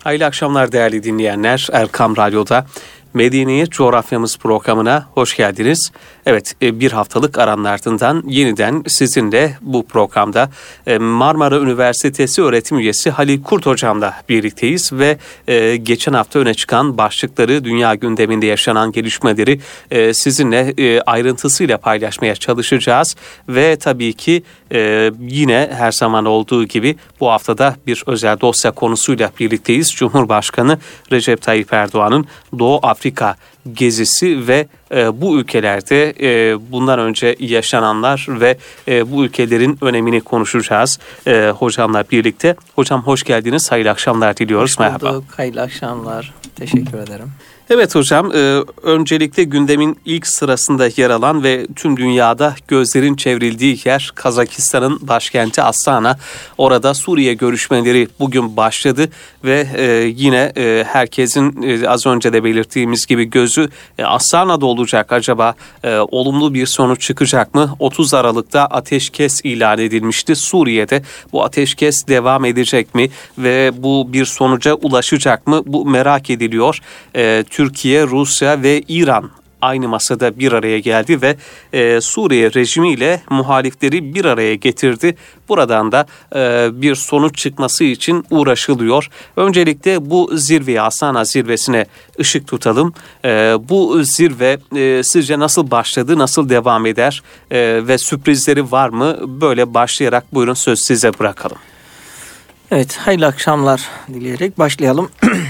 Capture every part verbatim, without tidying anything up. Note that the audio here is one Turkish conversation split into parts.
Hayırlı akşamlar değerli dinleyenler. Erkam Radyo'da Medeniyet Coğrafyamız programına hoş geldiniz. Evet, bir haftalık aranın ardından yeniden sizinle bu programda Marmara Üniversitesi öğretim üyesi Halil Kurt hocamla birlikteyiz ve geçen hafta öne çıkan başlıkları, dünya gündeminde yaşanan gelişmeleri sizinle ayrıntısıyla paylaşmaya çalışacağız ve tabii ki yine her zaman olduğu gibi bu haftada bir özel dosya konusuyla birlikteyiz. Cumhurbaşkanı Recep Tayyip Erdoğan'ın Doğu Afrika gezisi ve e, bu ülkelerde e, bundan önce yaşananlar ve e, bu ülkelerin önemini konuşacağız e, hocamla birlikte. Hocam hoş geldiniz. Hayırlı akşamlar diliyoruz. Hoş bulduk. Merhaba. Hayırlı akşamlar. Teşekkür ederim. Evet hocam, e, öncelikle gündemin ilk sırasında yer alan ve tüm dünyada gözlerin çevrildiği yer Kazakistan'ın başkenti Astana. Orada Suriye görüşmeleri bugün başladı ve e, yine e, herkesin e, az önce de belirttiğimiz gibi gözü e, Astana'da olacak. Acaba e, olumlu bir sonuç çıkacak mı? otuz Aralık'ta ateşkes ilan edilmişti Suriye'de. Bu ateşkes devam edecek mi ve bu bir sonuca ulaşacak mı? Bu merak ediliyor. E, Türkiye, Rusya ve İran aynı masada bir araya geldi ve e, Suriye rejimiyle muhalifleri bir araya getirdi. Buradan da e, bir sonuç çıkması için uğraşılıyor. Öncelikle bu zirveye, Astana zirvesine ışık tutalım. E, bu zirve e, sizce nasıl başladı, nasıl devam eder e, ve sürprizleri var mı? Böyle başlayarak buyurun söz size bırakalım. Evet, hayırlı akşamlar dileyerek başlayalım.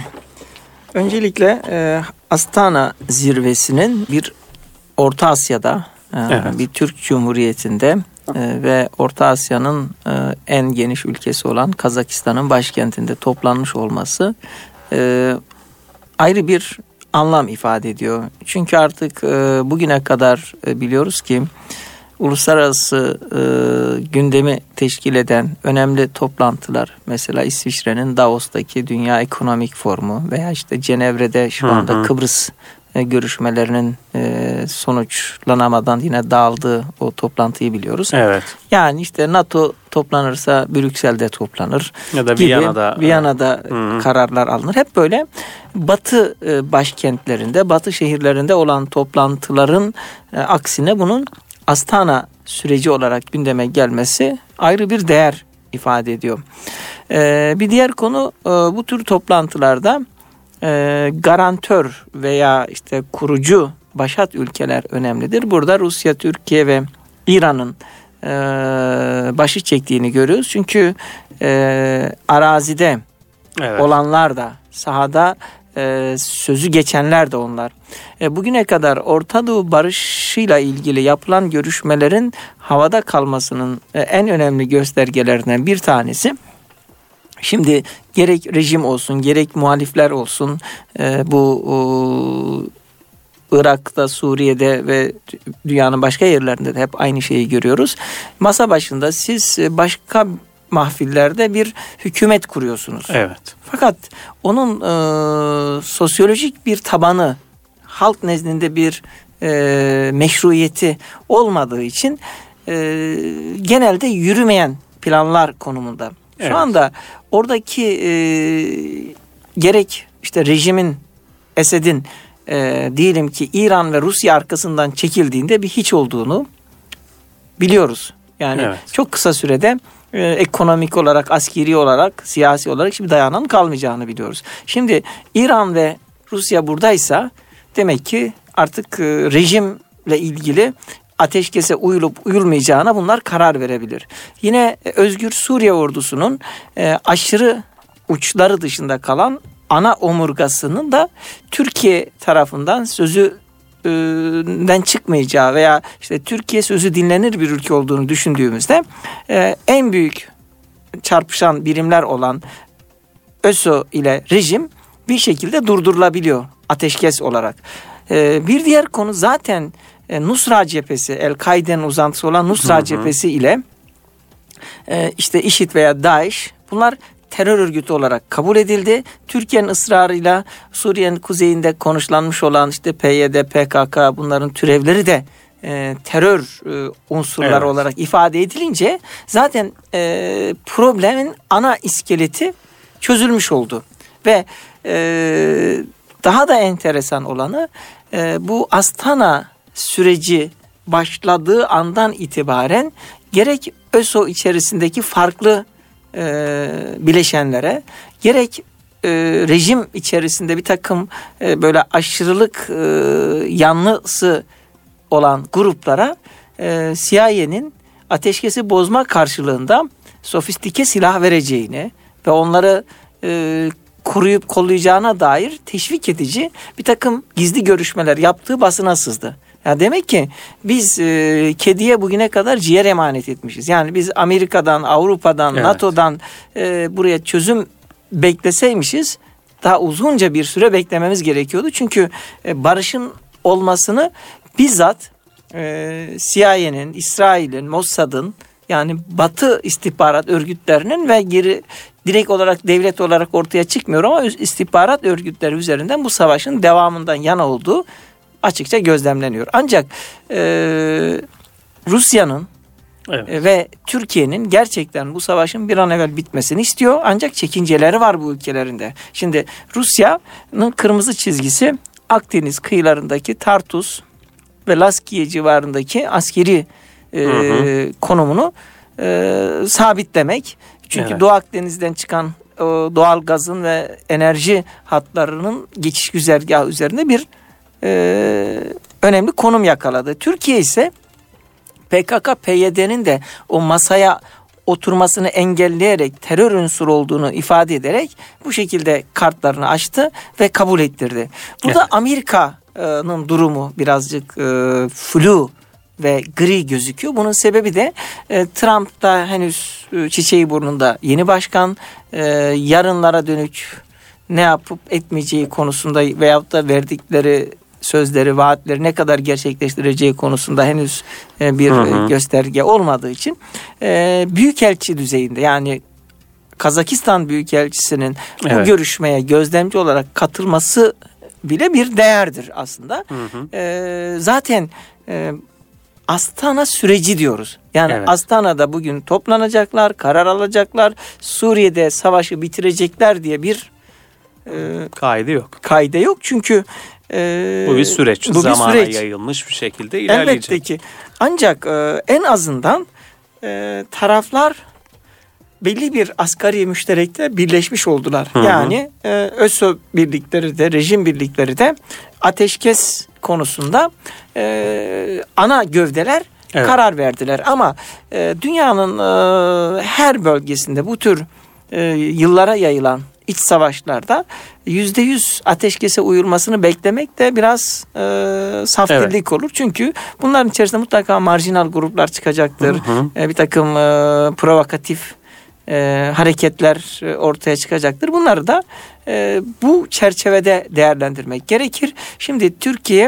Öncelikle e, Astana zirvesinin bir Orta Asya'da, e, evet. bir Türk Cumhuriyeti'nde e, ve Orta Asya'nın e, en geniş ülkesi olan Kazakistan'ın başkentinde toplanmış olması e, ayrı bir anlam ifade ediyor. Çünkü artık e, bugüne kadar e, biliyoruz ki uluslararası e, gündemi teşkil eden önemli toplantılar, mesela İsviçre'nin Davos'taki Dünya Ekonomik Forumu veya işte Cenevre'de şu anda hı hı. Kıbrıs e, görüşmelerinin e, sonuçlanamadan yine dağıldığı o toplantıyı biliyoruz. Evet. Yani işte NATO toplanırsa Brüksel'de toplanır ya da gibi, Viyana'da, Viyana'da hı. kararlar alınır. Hep böyle Batı e, başkentlerinde, Batı şehirlerinde olan toplantıların e, aksine bunun Astana süreci olarak gündeme gelmesi ayrı bir değer ifade ediyor. Ee, bir diğer konu e, bu tür toplantılarda e, garantör veya işte kurucu başat ülkeler önemlidir. Burada Rusya, Türkiye ve İran'ın e, başı çektiğini görüyoruz. Çünkü e, arazide evet. olanlar da sahada Ee, sözü geçenler de onlar. E, bugüne kadar Orta Doğu barışıyla ilgili yapılan görüşmelerin havada kalmasının e, en önemli göstergelerinden bir tanesi. Şimdi gerek rejim olsun, gerek muhalifler olsun, e, bu o, Irak'ta, Suriye'de ve dünyanın başka yerlerinde de hep aynı şeyi görüyoruz. Masa başında siz başka mahfillerde bir hükümet kuruyorsunuz. Evet. Fakat onun e, sosyolojik bir tabanı, halk nezdinde bir e, meşruiyeti olmadığı için e, genelde yürümeyen planlar konumunda. Şu evet. anda oradaki e, gerek işte rejimin, Esed'in e, diyelim ki İran ve Rusya arkasından çekildiğinde bir hiç olduğunu biliyoruz. Yani evet. çok kısa sürede Ee, ekonomik olarak, askeri olarak, siyasi olarak hiçbir dayanan kalmayacağını biliyoruz. Şimdi İran ve Rusya buradaysa demek ki artık e, rejimle ilgili ateşkese uyulup uyulmayacağına bunlar karar verebilir. Yine e, Özgür Suriye ordusunun e, aşırı uçları dışında kalan ana omurgasının da Türkiye tarafından sözü den çıkmayacağı veya işte Türkiye sözü dinlenir bir ülke olduğunu düşündüğümüzde e, en büyük çarpışan birimler olan ÖSO ile rejim bir şekilde durdurulabiliyor ateşkes olarak. E, bir diğer konu zaten e, Nusra cephesi, El-Kaide'nin uzantısı olan Nusra hı hı. cephesi ile e, işte IŞİD veya DAEŞ, bunlar terör örgütü olarak kabul edildi. Türkiye'nin ısrarıyla Suriye'nin kuzeyinde konuşlanmış olan işte P Y D, P K K, bunların türevleri de e, terör e, unsurları evet. olarak ifade edilince zaten e, problemin ana iskeleti çözülmüş oldu. Ve e, daha da enteresan olanı e, bu Astana süreci başladığı andan itibaren gerek ÖSO içerisindeki farklı e, bileşenlere, gerek e, rejim içerisinde bir takım e, böyle aşırılık e, yanlısı olan gruplara e, C I A'nin ateşkesi bozma karşılığında sofistike silah vereceğini ve onları e, koruyup kollayacağına dair teşvik edici bir takım gizli görüşmeler yaptığı basına sızdı. Ya demek ki biz e, kediye bugüne kadar ciğer emanet etmişiz. Yani biz Amerika'dan, Avrupa'dan, evet. NATO'dan e, buraya çözüm bekleseymişiz daha uzunca bir süre beklememiz gerekiyordu. Çünkü e, barışın olmasını bizzat e, C I A'nin, İsrail'in, Mossad'ın, yani Batı istihbarat örgütlerinin ve geri direkt olarak devlet olarak ortaya çıkmıyor ama istihbarat örgütleri üzerinden bu savaşın devamından yana olduğu açıkça gözlemleniyor. Ancak e, Rusya'nın evet. e, ve Türkiye'nin gerçekten bu savaşın bir an evvel bitmesini istiyor. Ancak çekinceleri var bu ülkelerinde. Şimdi Rusya'nın kırmızı çizgisi Akdeniz kıyılarındaki Tartus ve Laskiye civarındaki askeri e, hı hı. konumunu e, sabitlemek. Çünkü evet. Doğu Akdeniz'den çıkan e, doğal gazın ve enerji hatlarının geçiş güzergahı üzerinde bir e, önemli konum yakaladı. Türkiye ise P K K P Y D'nin de o masaya oturmasını engelleyerek terör unsuru olduğunu ifade ederek bu şekilde kartlarını açtı ve kabul ettirdi. Burada evet. Amerika'nın durumu birazcık e, flu ve gri gözüküyor. Bunun sebebi de e, Trump da henüz e, çiçeği burnunda yeni başkan, e, yarınlara dönük ne yapıp etmeyeceği konusunda veyahut da verdikleri sözleri, vaatleri ne kadar gerçekleştireceği konusunda henüz e, bir hı hı. gösterge olmadığı için e, büyükelçi düzeyinde, yani Kazakistan Büyükelçisi'nin evet. bu görüşmeye gözlemci olarak katılması bile bir değerdir aslında. Hı hı. E, zaten e, Astana süreci diyoruz. Yani evet. Astana'da bugün toplanacaklar, karar alacaklar, Suriye'de savaşı bitirecekler diye bir e, kaide yok. Kaide yok çünkü e, bu bir süreç. Bu zamana bir süreç. Yayılmış bir şekilde ilerleyecek. Elbette ki. Ancak e, en azından e, taraflar belli bir asgari müşterekte birleşmiş oldular. Hı hı. Yani e, ÖSO birlikleri de, rejim birlikleri de ateşkes konusunda e, ana gövdeler evet. karar verdiler. Ama e, dünyanın e, her bölgesinde bu tür e, yıllara yayılan iç savaşlarda yüzde yüz ateşkese uyulmasını beklemek de biraz e, saftirlik evet. olur. Çünkü bunların içerisinde mutlaka marjinal gruplar çıkacaktır. Hı hı. E, bir takım e, provokatif e, hareketler e, ortaya çıkacaktır. Bunları da e, bu çerçevede değerlendirmek gerekir. Şimdi Türkiye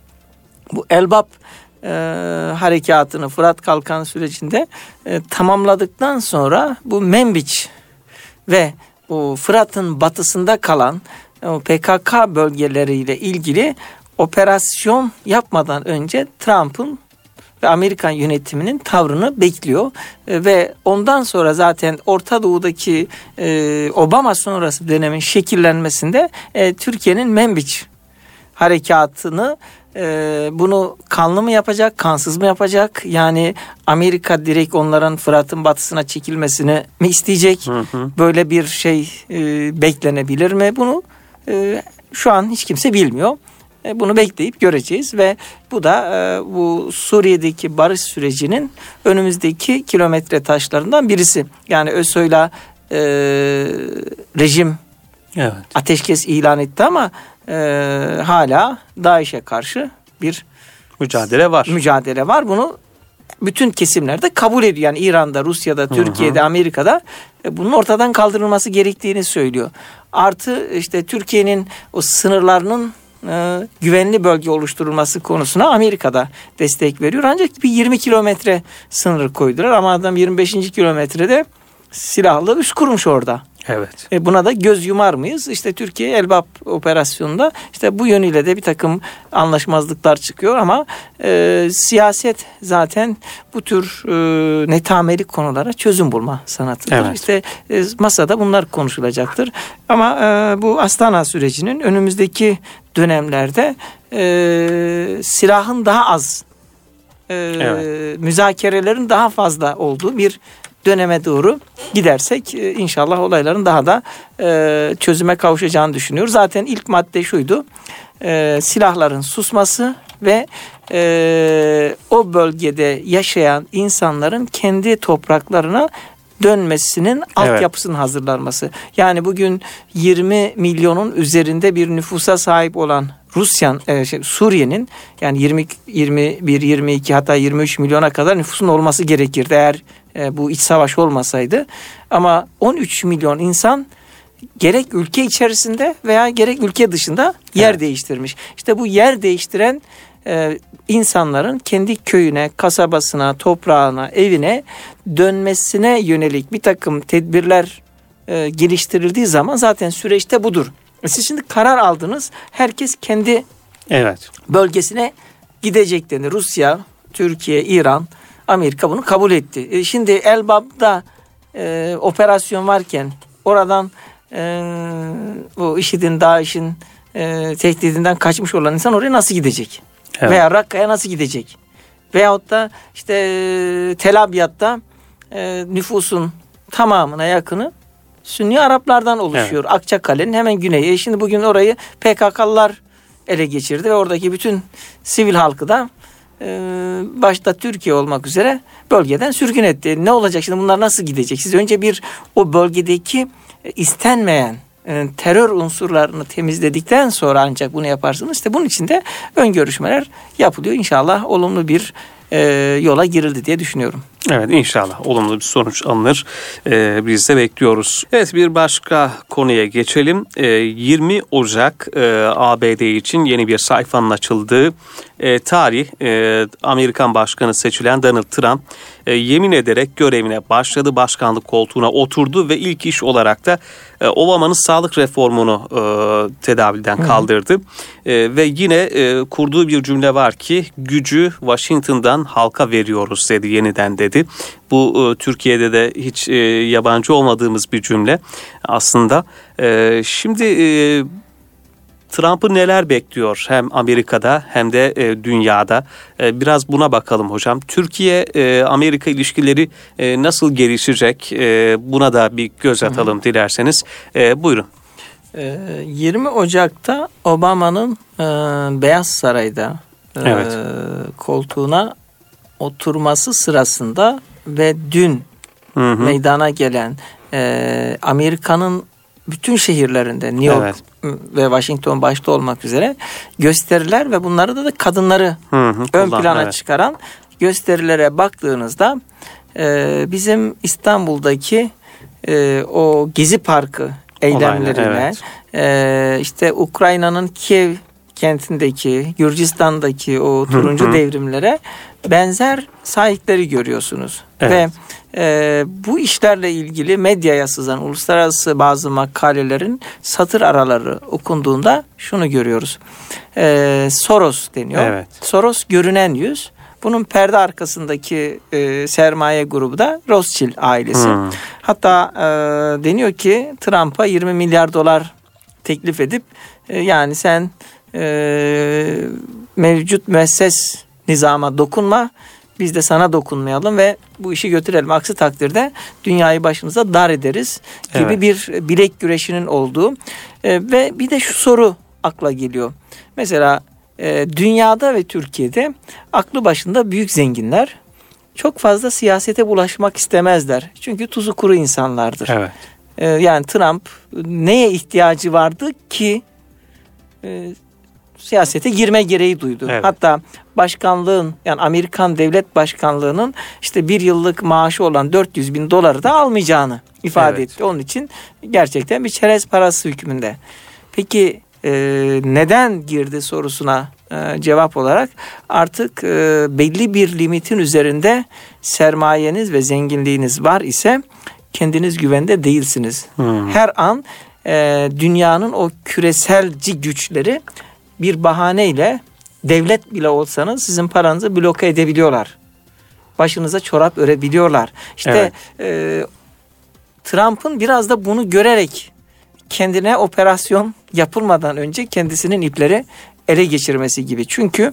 bu Elbap e, harekatını, Fırat Kalkan sürecinde e, tamamladıktan sonra bu Menbiç ve o Fırat'ın batısında kalan o P K K bölgeleriyle ilgili operasyon yapmadan önce Trump'ın ve Amerikan yönetiminin tavrını bekliyor. E, ve ondan sonra zaten Orta Doğu'daki e, Obama sonrası dönemin şekillenmesinde e, Türkiye'nin Menbiç harekatını e, bunu kanlı mı yapacak, kansız mı yapacak? Yani Amerika direkt onların Fırat'ın batısına çekilmesini mi isteyecek? Hı hı. Böyle bir şey e, beklenebilir mi? Bunu e, şu an hiç kimse bilmiyor. E, bunu bekleyip göreceğiz ve bu da e, bu Suriye'deki barış sürecinin önümüzdeki kilometre taşlarından birisi. Yani ÖSO'yla e, rejim evet. ateşkes ilan etti ama e, hala DAEŞ'e karşı bir mücadele var. Mücadele var. Bunu bütün kesimlerde kabul ediyor. Yani İran'da, Rusya'da, Türkiye'de, hı hı. Amerika'da e, bunun ortadan kaldırılması gerektiğini söylüyor. Artı işte Türkiye'nin o sınırlarının e, güvenli bölge oluşturulması konusuna Amerika'da destek veriyor. Ancak bir yirmi kilometre sınır koydular ama adam yirmi beşinci kilometrede silahlı üs kurmuş orada. Evet. E buna da göz yumar mıyız? İşte Türkiye Elbap operasyonunda işte bu yönüyle de bir takım anlaşmazlıklar çıkıyor ama e, siyaset zaten bu tür e, netameli konulara çözüm bulma sanatıdır. Evet. İşte e, masada bunlar konuşulacaktır. Ama e, bu Astana sürecinin önümüzdeki dönemlerde e, silahın daha az, e, evet. müzakerelerin daha fazla olduğu bir döneme doğru gidersek inşallah olayların daha da e, çözüme kavuşacağını düşünüyoruz. Zaten ilk madde şuydu, e, silahların susması ve e, o bölgede yaşayan insanların kendi topraklarına dönmesinin evet. altyapısının hazırlanması. Yani bugün yirmi milyonun üzerinde bir nüfusa sahip olan Rusya, e, şey, Suriye'nin yani yirmi, yirmi bir, yirmi iki hatta yirmi üç milyona kadar nüfusun olması gerekirdi eğer e, bu iç savaş olmasaydı. Ama on üç milyon insan gerek ülke içerisinde veya gerek ülke dışında yer evet. değiştirmiş. İşte bu yer değiştiren e, insanların kendi köyüne, kasabasına, toprağına, evine dönmesine yönelik bir takım tedbirler e, geliştirildiği zaman zaten süreçte budur. Siz şimdi karar aldınız. Herkes kendi evet. bölgesine gidecek denir. Rusya, Türkiye, İran, Amerika bunu kabul etti. E şimdi Elbap'ta e, operasyon varken oradan e, bu IŞİD'in, DAEŞ'in e, tehdidinden kaçmış olan insan oraya nasıl gidecek? Evet. Veya Rakka'ya nasıl gidecek? Veyahut da işte Tel Abyad'da e, nüfusun tamamına yakını Sünni Araplardan oluşuyor. Evet. Akçakale'nin hemen güneyi. E şimdi bugün orayı P K K'lılar ele geçirdi ve oradaki bütün sivil halkı da e, başta Türkiye olmak üzere bölgeden sürgün etti. Ne olacak şimdi, bunlar nasıl gidecek? Siz önce bir o bölgedeki e, istenmeyen e, terör unsurlarını temizledikten sonra ancak bunu yaparsınız. İşte bunun için de ön görüşmeler yapılıyor. İnşallah olumlu bir e, yola girildi diye düşünüyorum. Evet, inşallah olumlu bir sonuç alınır. Ee, biz de bekliyoruz. Evet, bir başka konuya geçelim. Ee, yirmi Ocak e, A B D için yeni bir sayfanın açıldığı e, tarih. E, Amerikan Başkanı seçilen Donald Trump e, yemin ederek görevine başladı. Başkanlık koltuğuna oturdu ve ilk iş olarak da e, Obama'nın sağlık reformunu e, tedavülden kaldırdı. E, ve yine e, kurduğu bir cümle var ki gücü Washington'dan halka veriyoruz dedi, yeniden dedi. Bu e, Türkiye'de de hiç e, yabancı olmadığımız bir cümle aslında. E, şimdi e, Trump'ı neler bekliyor hem Amerika'da hem de e, dünyada? E, biraz buna bakalım hocam. Türkiye-Amerika e, ilişkileri e, nasıl gelişecek? E, buna da bir göz atalım Hı. dilerseniz. E, buyurun. E, yirmi Ocak'ta Obama'nın e, Beyaz Saray'da e, evet. koltuğuna oturması sırasında ve dün hı hı. meydana gelen e, Amerika'nın bütün şehirlerinde New York evet. ve Washington başta olmak üzere gösteriler ve bunları da, da kadınları hı hı, ön kullan, plana evet. çıkaran gösterilere baktığınızda e, bizim İstanbul'daki e, o Gezi Parkı eylemlerine evet. e, işte Ukrayna'nın Kiev kentindeki, Gürcistan'daki o turuncu hı hı. devrimlere benzer sahipleri görüyorsunuz. Evet. Ve e, bu işlerle ilgili medyaya sızan uluslararası bazı makalelerin satır araları okunduğunda şunu görüyoruz. E, Soros deniyor. Evet. Soros görünen yüz. Bunun perde arkasındaki e, sermaye grubu da Rothschild ailesi. Hmm. Hatta e, deniyor ki Trump'a yirmi milyar dolar teklif edip e, yani sen e, mevcut müesses nizama dokunma, biz de sana dokunmayalım ve bu işi götürelim. Aksi takdirde dünyayı başımıza dar ederiz gibi evet. bir bilek güreşinin olduğu e, ve bir de şu soru akla geliyor. Mesela e, dünyada ve Türkiye'de aklı başında büyük zenginler çok fazla siyasete bulaşmak istemezler. Çünkü tuzu kuru insanlardır. Evet. E, yani Trump neye ihtiyacı vardı ki e, siyasete girme gereği duydu. Evet. Hatta başkanlığın, yani Amerikan devlet başkanlığının işte bir yıllık maaşı olan dört yüz bin doları da almayacağını ifade evet. etti. Onun için gerçekten bir çerez parası hükmünde. Peki e, neden girdi sorusuna e, cevap olarak artık e, belli bir limitin üzerinde sermayeniz ve zenginliğiniz var ise kendiniz güvende değilsiniz. Hmm. Her an e, dünyanın o küreselci güçleri bir bahaneyle devlet bile olsanız sizin paranızı bloke edebiliyorlar. Başınıza çorap örebiliyorlar. İşte evet. e, Trump'ın biraz da bunu görerek kendine operasyon yapılmadan önce kendisinin ipleri ele geçirmesi gibi. Çünkü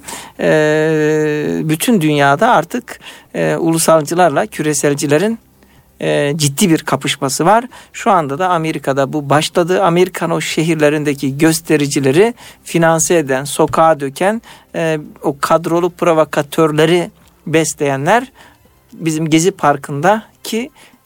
e, bütün dünyada artık e, ulusalcılarla küreselcilerin e, ciddi bir kapışması var. Şu anda da Amerika'da bu başladı. Amerikan o şehirlerindeki göstericileri finanse eden, sokağa döken e, o kadrolu provokatörleri besleyenler bizim Gezi Parkı'ndaki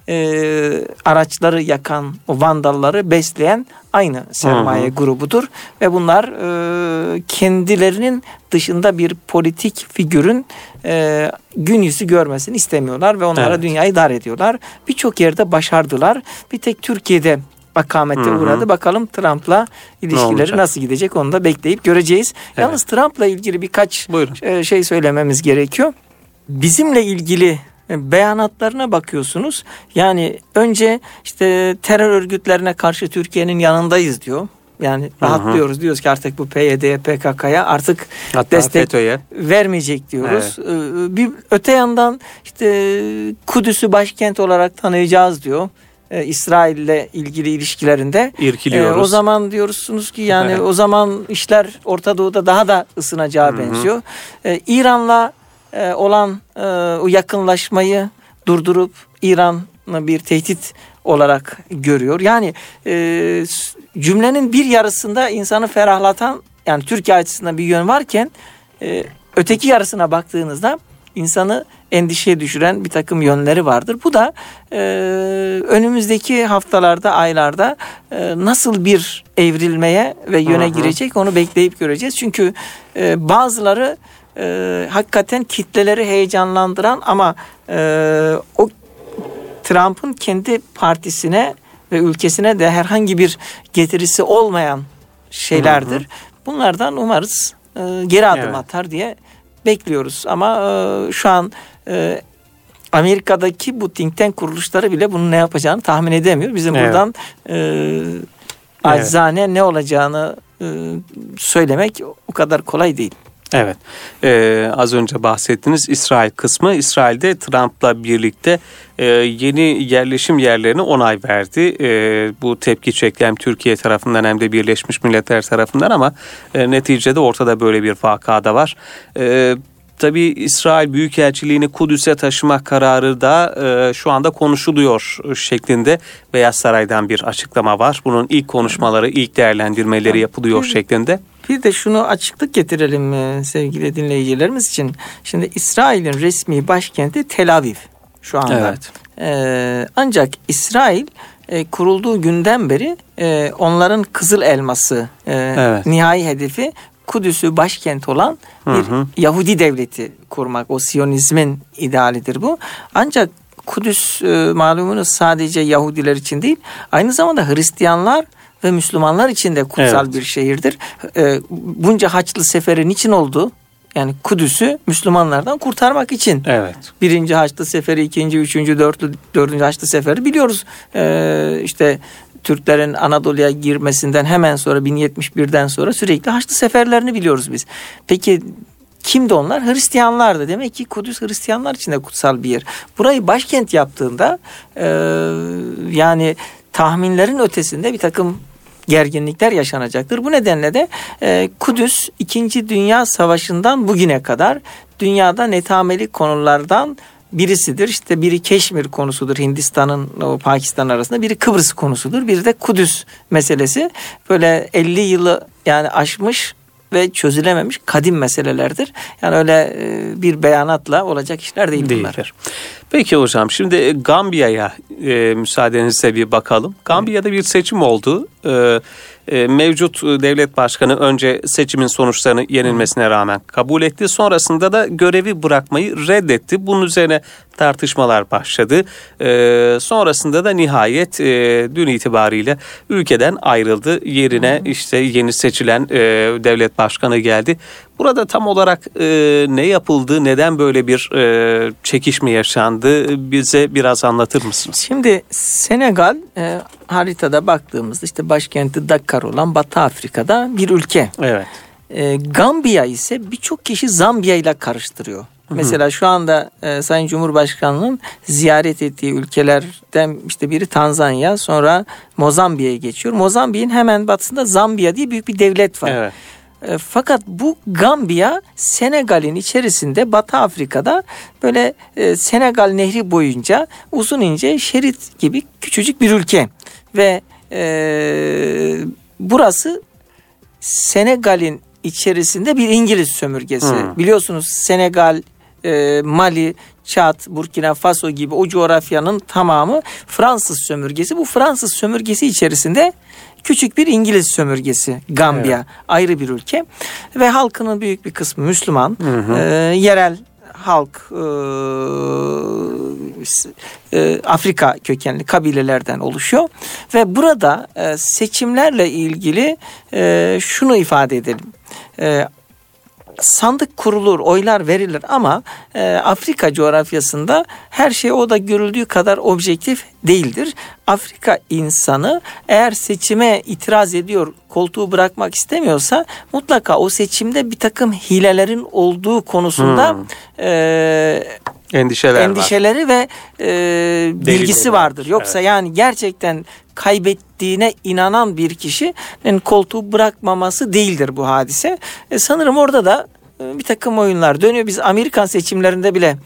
e, araçları yakan o vandalları besleyen aynı sermaye hı hı. grubudur ve bunlar e, kendilerinin dışında bir politik figürün e, gün yüzü görmesini istemiyorlar ve onlara evet. dünyayı dar ediyorlar. Birçok yerde başardılar. Bir tek Türkiye'de akamete hı hı. uğradı. Bakalım Trump'la ilişkileri ne nasıl gidecek, onu da bekleyip göreceğiz. Evet. Yalnız Trump'la ilgili birkaç e, şey söylememiz gerekiyor. Bizimle ilgili beyanatlarına bakıyorsunuz. Yani önce işte terör örgütlerine karşı Türkiye'nin yanındayız diyor. Yani rahatlıyoruz. Diyoruz ki artık bu P Y D'ye, P K K'ya artık hatta destek FETÖ'ye vermeyecek diyoruz. Evet. Bir öte yandan işte Kudüs'ü başkent olarak tanıyacağız diyor. Ee, İsrail'le ilgili ilişkilerinde İrkiliyoruz. Ee, o zaman diyorsunuz ki yani evet. o zaman işler Orta Doğu'da daha da ısınacağı Hı-hı. benziyor. Ee, İran'la e, olan e, o yakınlaşmayı durdurup İran'ı bir tehdit olarak görüyor. Yani e, cümlenin bir yarısında insanı ferahlatan, yani Türkiye açısından bir yön varken e, öteki yarısına baktığınızda insanı endişeye düşüren bir takım yönleri vardır. Bu da e, önümüzdeki haftalarda, aylarda e, nasıl bir evrilmeye ve yöne hı hı. girecek onu bekleyip göreceğiz. Çünkü e, bazıları e, hakikaten kitleleri heyecanlandıran ama e, o Trump'ın kendi partisine ve ülkesine de herhangi bir getirisi olmayan şeylerdir. Hı hı. Bunlardan umarız e, geri adım evet. atar diye bekliyoruz. Ama e, şu an e, Amerika'daki bu think tank kuruluşları bile bunun ne yapacağını tahmin edemiyor. Bizim evet. buradan e, acizane evet. ne olacağını e, söylemek o kadar kolay değil. Evet. Ee, az önce bahsettiğiniz İsrail kısmı. İsrail'de Trump'la birlikte e, yeni yerleşim yerlerine onay verdi. E, bu tepki çekti hem Türkiye tarafından hem de Birleşmiş Milletler tarafından ama e, neticede ortada böyle bir vaka da var. Evet. Tabii İsrail Büyükelçiliğini Kudüs'e taşıma kararı da e, şu anda konuşuluyor şeklinde Beyaz Saray'dan bir açıklama var. Bunun ilk konuşmaları, ilk değerlendirmeleri yapılıyor bir, şeklinde. Bir de şunu açıklık getirelim e, sevgili dinleyicilerimiz için. Şimdi İsrail'in resmi başkenti Tel Aviv şu anda. Evet. E, ancak İsrail e, kurulduğu günden beri e, onların Kızıl Elması e, evet. nihai hedefi Kudüs'ü başkent olan bir hı hı. Yahudi devleti kurmak. O Siyonizmin idealidir bu. Ancak Kudüs e, malumunuz sadece Yahudiler için değil, aynı zamanda Hristiyanlar ve Müslümanlar için de kutsal evet. bir şehirdir. E, bunca Haçlı Seferi niçin oldu? Yani Kudüs'ü Müslümanlardan kurtarmak için. Evet. Birinci Haçlı Seferi, ikinci, üçüncü, dörtlü, dördüncü Haçlı Seferi biliyoruz. E, işte Türklerin Anadolu'ya girmesinden hemen sonra bin yetmiş birden sonra sürekli Haçlı seferlerini biliyoruz biz. Peki kimdi onlar? Hristiyanlardı. Demek ki Kudüs Hristiyanlar için de kutsal bir yer. Burayı başkent yaptığında e, yani tahminlerin ötesinde bir takım gerginlikler yaşanacaktır. Bu nedenle de e, Kudüs İkinci Dünya Savaşı'ndan bugüne kadar dünyada netameli konulardan birisidir. İşte biri Keşmir konusudur, Hindistan'ın o Pakistan arasında, biri Kıbrıs konusudur, biri de Kudüs meselesi. Böyle elli yılı yani aşmış ve çözülememiş kadim meselelerdir. Yani öyle bir beyanatla olacak işler değil bunlar. Değildir. Peki hocam, şimdi Gambiya'ya e, müsaadenizle bir bakalım. Gambiya'da bir seçim oldu. E, e, mevcut devlet başkanı önce seçimin sonuçlarını yenilmesine rağmen kabul etti. Sonrasında da görevi bırakmayı reddetti. Bunun üzerine tartışmalar başladı. E, sonrasında da nihayet e, dün itibariyle ülkeden ayrıldı. Yerine işte yeni seçilen e, devlet başkanı geldi. Burada tam olarak e, ne yapıldı, neden böyle bir e, çekişme yaşandı bize biraz anlatır mısınız? Şimdi Senegal e, haritada baktığımızda işte başkenti Dakar olan Batı Afrika'da bir ülke. Evet. E, Gambiya ise birçok kişi Zambiya ile karıştırıyor. Hı hı. Mesela şu anda e, Sayın Cumhurbaşkanı'nın ziyaret ettiği ülkelerden işte biri Tanzanya, sonra Mozambik'e geçiyor. Mozambik'in hemen batısında Zambiya diye büyük bir devlet var. Evet. E, fakat bu Gambiya Senegal'in içerisinde Batı Afrika'da böyle e, Senegal Nehri boyunca uzun ince şerit gibi küçücük bir ülke ve e, burası Senegal'in içerisinde bir İngiliz sömürgesi. Hmm. Biliyorsunuz Senegal, e, Mali, Çad, Burkina Faso gibi o coğrafyanın tamamı Fransız sömürgesi. Bu Fransız sömürgesi içerisinde küçük bir İngiliz sömürgesi Gambiya. Evet. Ayrı bir ülke ve halkının büyük bir kısmı Müslüman. Hı hı. E, yerel halk e, e, Afrika kökenli kabilelerden oluşuyor ve burada e, seçimlerle ilgili e, şunu ifade edelim. E, sandık kurulur, oylar verilir ama e, Afrika coğrafyasında her şey o da görüldüğü kadar objektif değildir. Afrika insanı eğer seçime itiraz ediyor, koltuğu bırakmak istemiyorsa mutlaka o seçimde bir takım hilelerin olduğu konusunda hmm. e, endişeler endişeleri var. ve e, bilgisi vardır. Yoksa evet. yani gerçekten kaybettiğine inanan bir kişinin koltuğu bırakmaması değildir bu hadise. E, sanırım orada da e, bir takım oyunlar dönüyor. Biz Amerikan seçimlerinde bile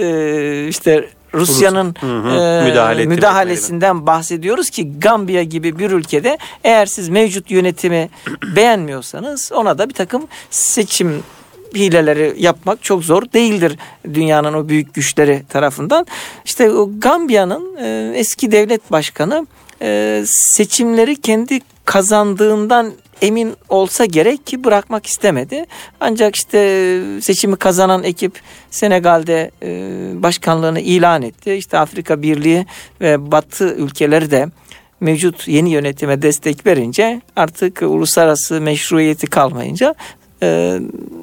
e, işte Rusya'nın hı hı, e, müdahale müdahalesinden bahsediyoruz ki Gambiya gibi bir ülkede eğer siz mevcut yönetimi beğenmiyorsanız ona da bir takım seçim hileleri yapmak çok zor değildir dünyanın o büyük güçleri tarafından. İşte o Gambiya'nın e, eski devlet başkanı e, seçimleri kendi kazandığından emin olsa gerek ki bırakmak istemedi. Ancak işte seçimi kazanan ekip Senegal'de e, başkanlığını ilan etti. İşte Afrika Birliği ve Batı ülkeleri de mevcut yeni yönetime destek verince artık uluslararası meşruiyeti kalmayınca e,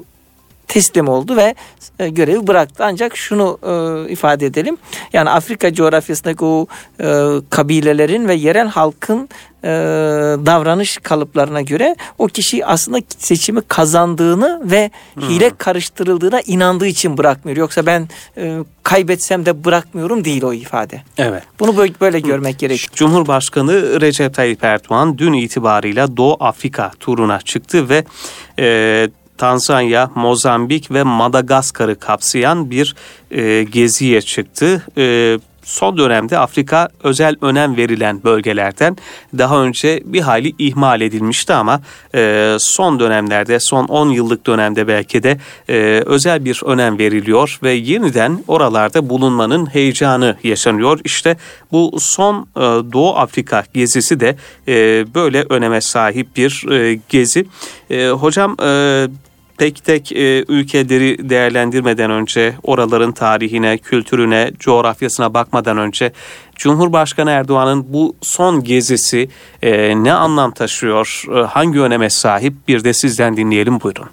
teslim oldu ve e, görevi bıraktı. Ancak şunu e, ifade edelim. Yani Afrika coğrafyasındaki o e, kabilelerin ve yerel halkın e, davranış kalıplarına göre o kişi aslında seçimi kazandığını ve hmm. hile karıştırıldığına inandığı için bırakmıyor. Yoksa ben e, kaybetsem de bırakmıyorum değil o ifade. Evet. Bunu böyle, böyle görmek gerekiyor. Cumhurbaşkanı Recep Tayyip Erdoğan dün itibariyle Doğu Afrika turuna çıktı ve e, Tanzanya, Mozambik ve Madagaskar'ı kapsayan bir e, geziye çıktı. E, son dönemde Afrika özel önem verilen bölgelerden daha önce bir hayli ihmal edilmişti ama e, son dönemlerde, son on yıllık dönemde belki de e, özel bir önem veriliyor ve yeniden oralarda bulunmanın heyecanı yaşanıyor. İşte bu son e, Doğu Afrika gezisi de e, böyle öneme sahip bir e, gezi. E, hocam e, tek tek e, ülkeleri değerlendirmeden önce, oraların tarihine, kültürüne, coğrafyasına bakmadan önce Cumhurbaşkanı Erdoğan'ın bu son gezisi e, ne anlam taşıyor, e, hangi öneme sahip, bir de sizden dinleyelim, buyurun.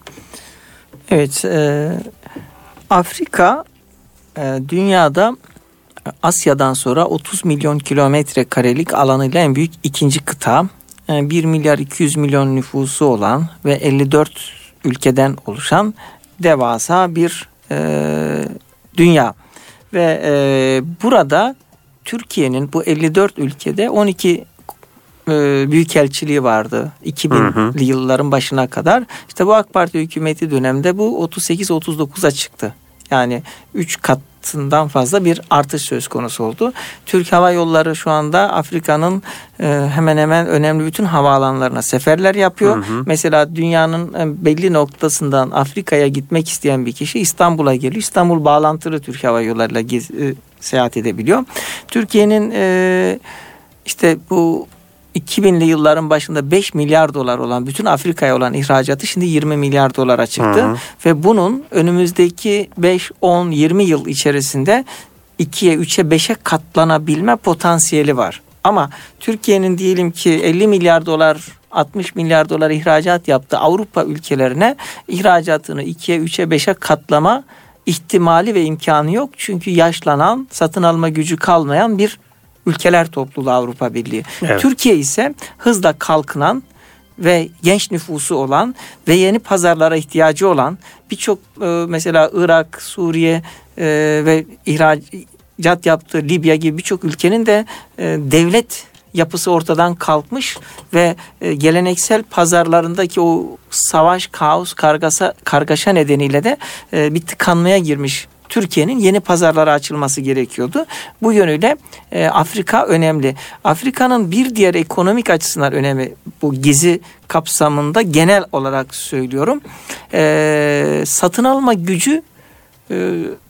Evet, e, Afrika e, dünyada Asya'dan sonra otuz milyon kilometre karelik alanıyla en büyük ikinci kıta. E, bir milyar iki yüz milyon nüfusu olan ve elli dört ülkeden oluşan devasa bir e, dünya ve e, burada Türkiye'nin bu elli dört ülkede on iki e, büyükelçiliği vardı iki binli yılların başına kadar. İşte bu AK Parti hükümeti döneminde bu otuz sekiz otuz dokuza çıktı. Yani üç katından fazla bir artış söz konusu oldu. Türk Hava Yolları şu anda Afrika'nın e, hemen hemen önemli bütün havaalanlarına seferler yapıyor. Hı hı. Mesela dünyanın belli noktasından Afrika'ya gitmek isteyen bir kişi İstanbul'a geliyor. İstanbul bağlantılı Türk Hava Yolları'yla gez, e, seyahat edebiliyor. Türkiye'nin e, işte bu iki binli yılların başında beş milyar dolar olan bütün Afrika'ya olan ihracatı şimdi yirmi milyar dolara çıktı. Hı hı. Ve bunun önümüzdeki beş, on, yirmi yıl içerisinde ikiye, üçe, beşe katlanabilme potansiyeli var. Ama Türkiye'nin diyelim ki elli milyar dolar, altmış milyar dolar ihracat yaptığı Avrupa ülkelerine ihracatını ikiye, üçe, beşe katlama ihtimali ve imkanı yok. Çünkü yaşlanan, satın alma gücü kalmayan bir ülkeler topluluğu Avrupa Birliği. Evet. Türkiye ise hızla kalkınan ve genç nüfusu olan ve yeni pazarlara ihtiyacı olan birçok e, mesela Irak, Suriye e, ve ihracat yaptığı Libya gibi birçok ülkenin de e, devlet yapısı ortadan kalkmış ve e, geleneksel pazarlarındaki o savaş, kaos, kargasa, kargaşa nedeniyle de e, bir tıkanmaya girmiş. Türkiye'nin yeni pazarlara açılması gerekiyordu. Bu yönüyle e, Afrika önemli. Afrika'nın bir diğer ekonomik açısından önemi, bu gezi kapsamında genel olarak söylüyorum. E, satın alma gücü e,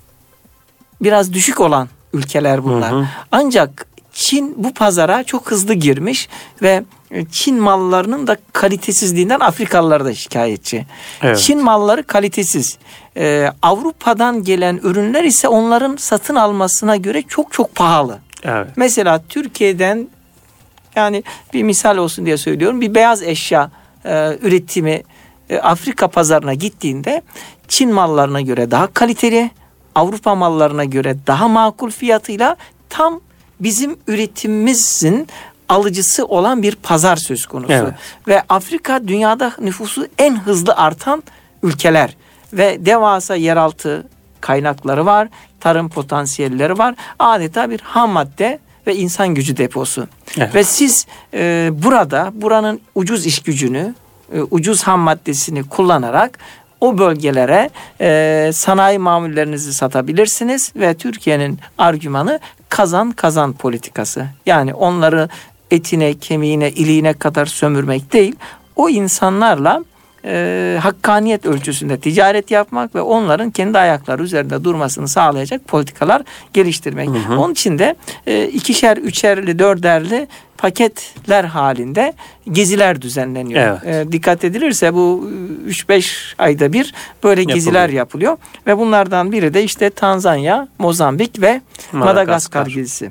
biraz düşük olan ülkeler bunlar. Hı hı. Ancak Çin bu pazara çok hızlı girmiş ve Çin mallarının da kalitesizliğinden Afrikalılar da şikayetçi. Evet. Çin malları kalitesiz. Ee, Avrupa'dan gelen ürünler ise onların satın almasına göre çok çok pahalı. Evet. Mesela Türkiye'den, yani bir misal olsun diye söylüyorum, bir beyaz eşya e, üretimi e, Afrika pazarına gittiğinde Çin mallarına göre daha kaliteli, Avrupa mallarına göre daha makul fiyatıyla tam bizim üretimimizin alıcısı olan bir pazar söz konusu. Evet. Ve Afrika dünyada nüfusu en hızlı artan ülkeler ve devasa yeraltı kaynakları var, tarım potansiyelleri var. Adeta bir ham madde ve insan gücü deposu. Evet. Ve siz e, burada buranın ucuz iş gücünü, e, ucuz ham maddesini kullanarak o bölgelere e, sanayi mamullerinizi satabilirsiniz ve Türkiye'nin argümanı kazan kazan politikası. Yani onları etine, kemiğine, iliğine kadar sömürmek değil, o insanlarla e, hakkaniyet ölçüsünde ticaret yapmak ve onların kendi ayakları üzerinde durmasını sağlayacak politikalar geliştirmek. Hı hı. Onun için de e, ikişer, üçerli, dörderli paketler halinde geziler düzenleniyor. Evet. E, dikkat edilirse bu üç beş ayda bir böyle yapılıyor. Geziler yapılıyor ve bunlardan biri de işte Tanzanya, Mozambik ve Madagaskar, Madagaskar gezisi.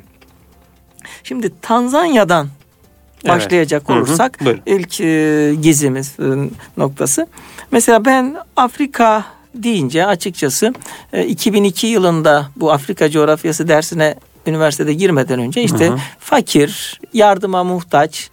Şimdi Tanzanya'dan başlayacak evet. olursak, hı hı, ilk e, gezimiz e, noktası. Mesela ben Afrika deyince açıkçası e, iki bin iki yılında bu Afrika coğrafyası dersine üniversitede girmeden önce işte hı hı. fakir, yardıma muhtaç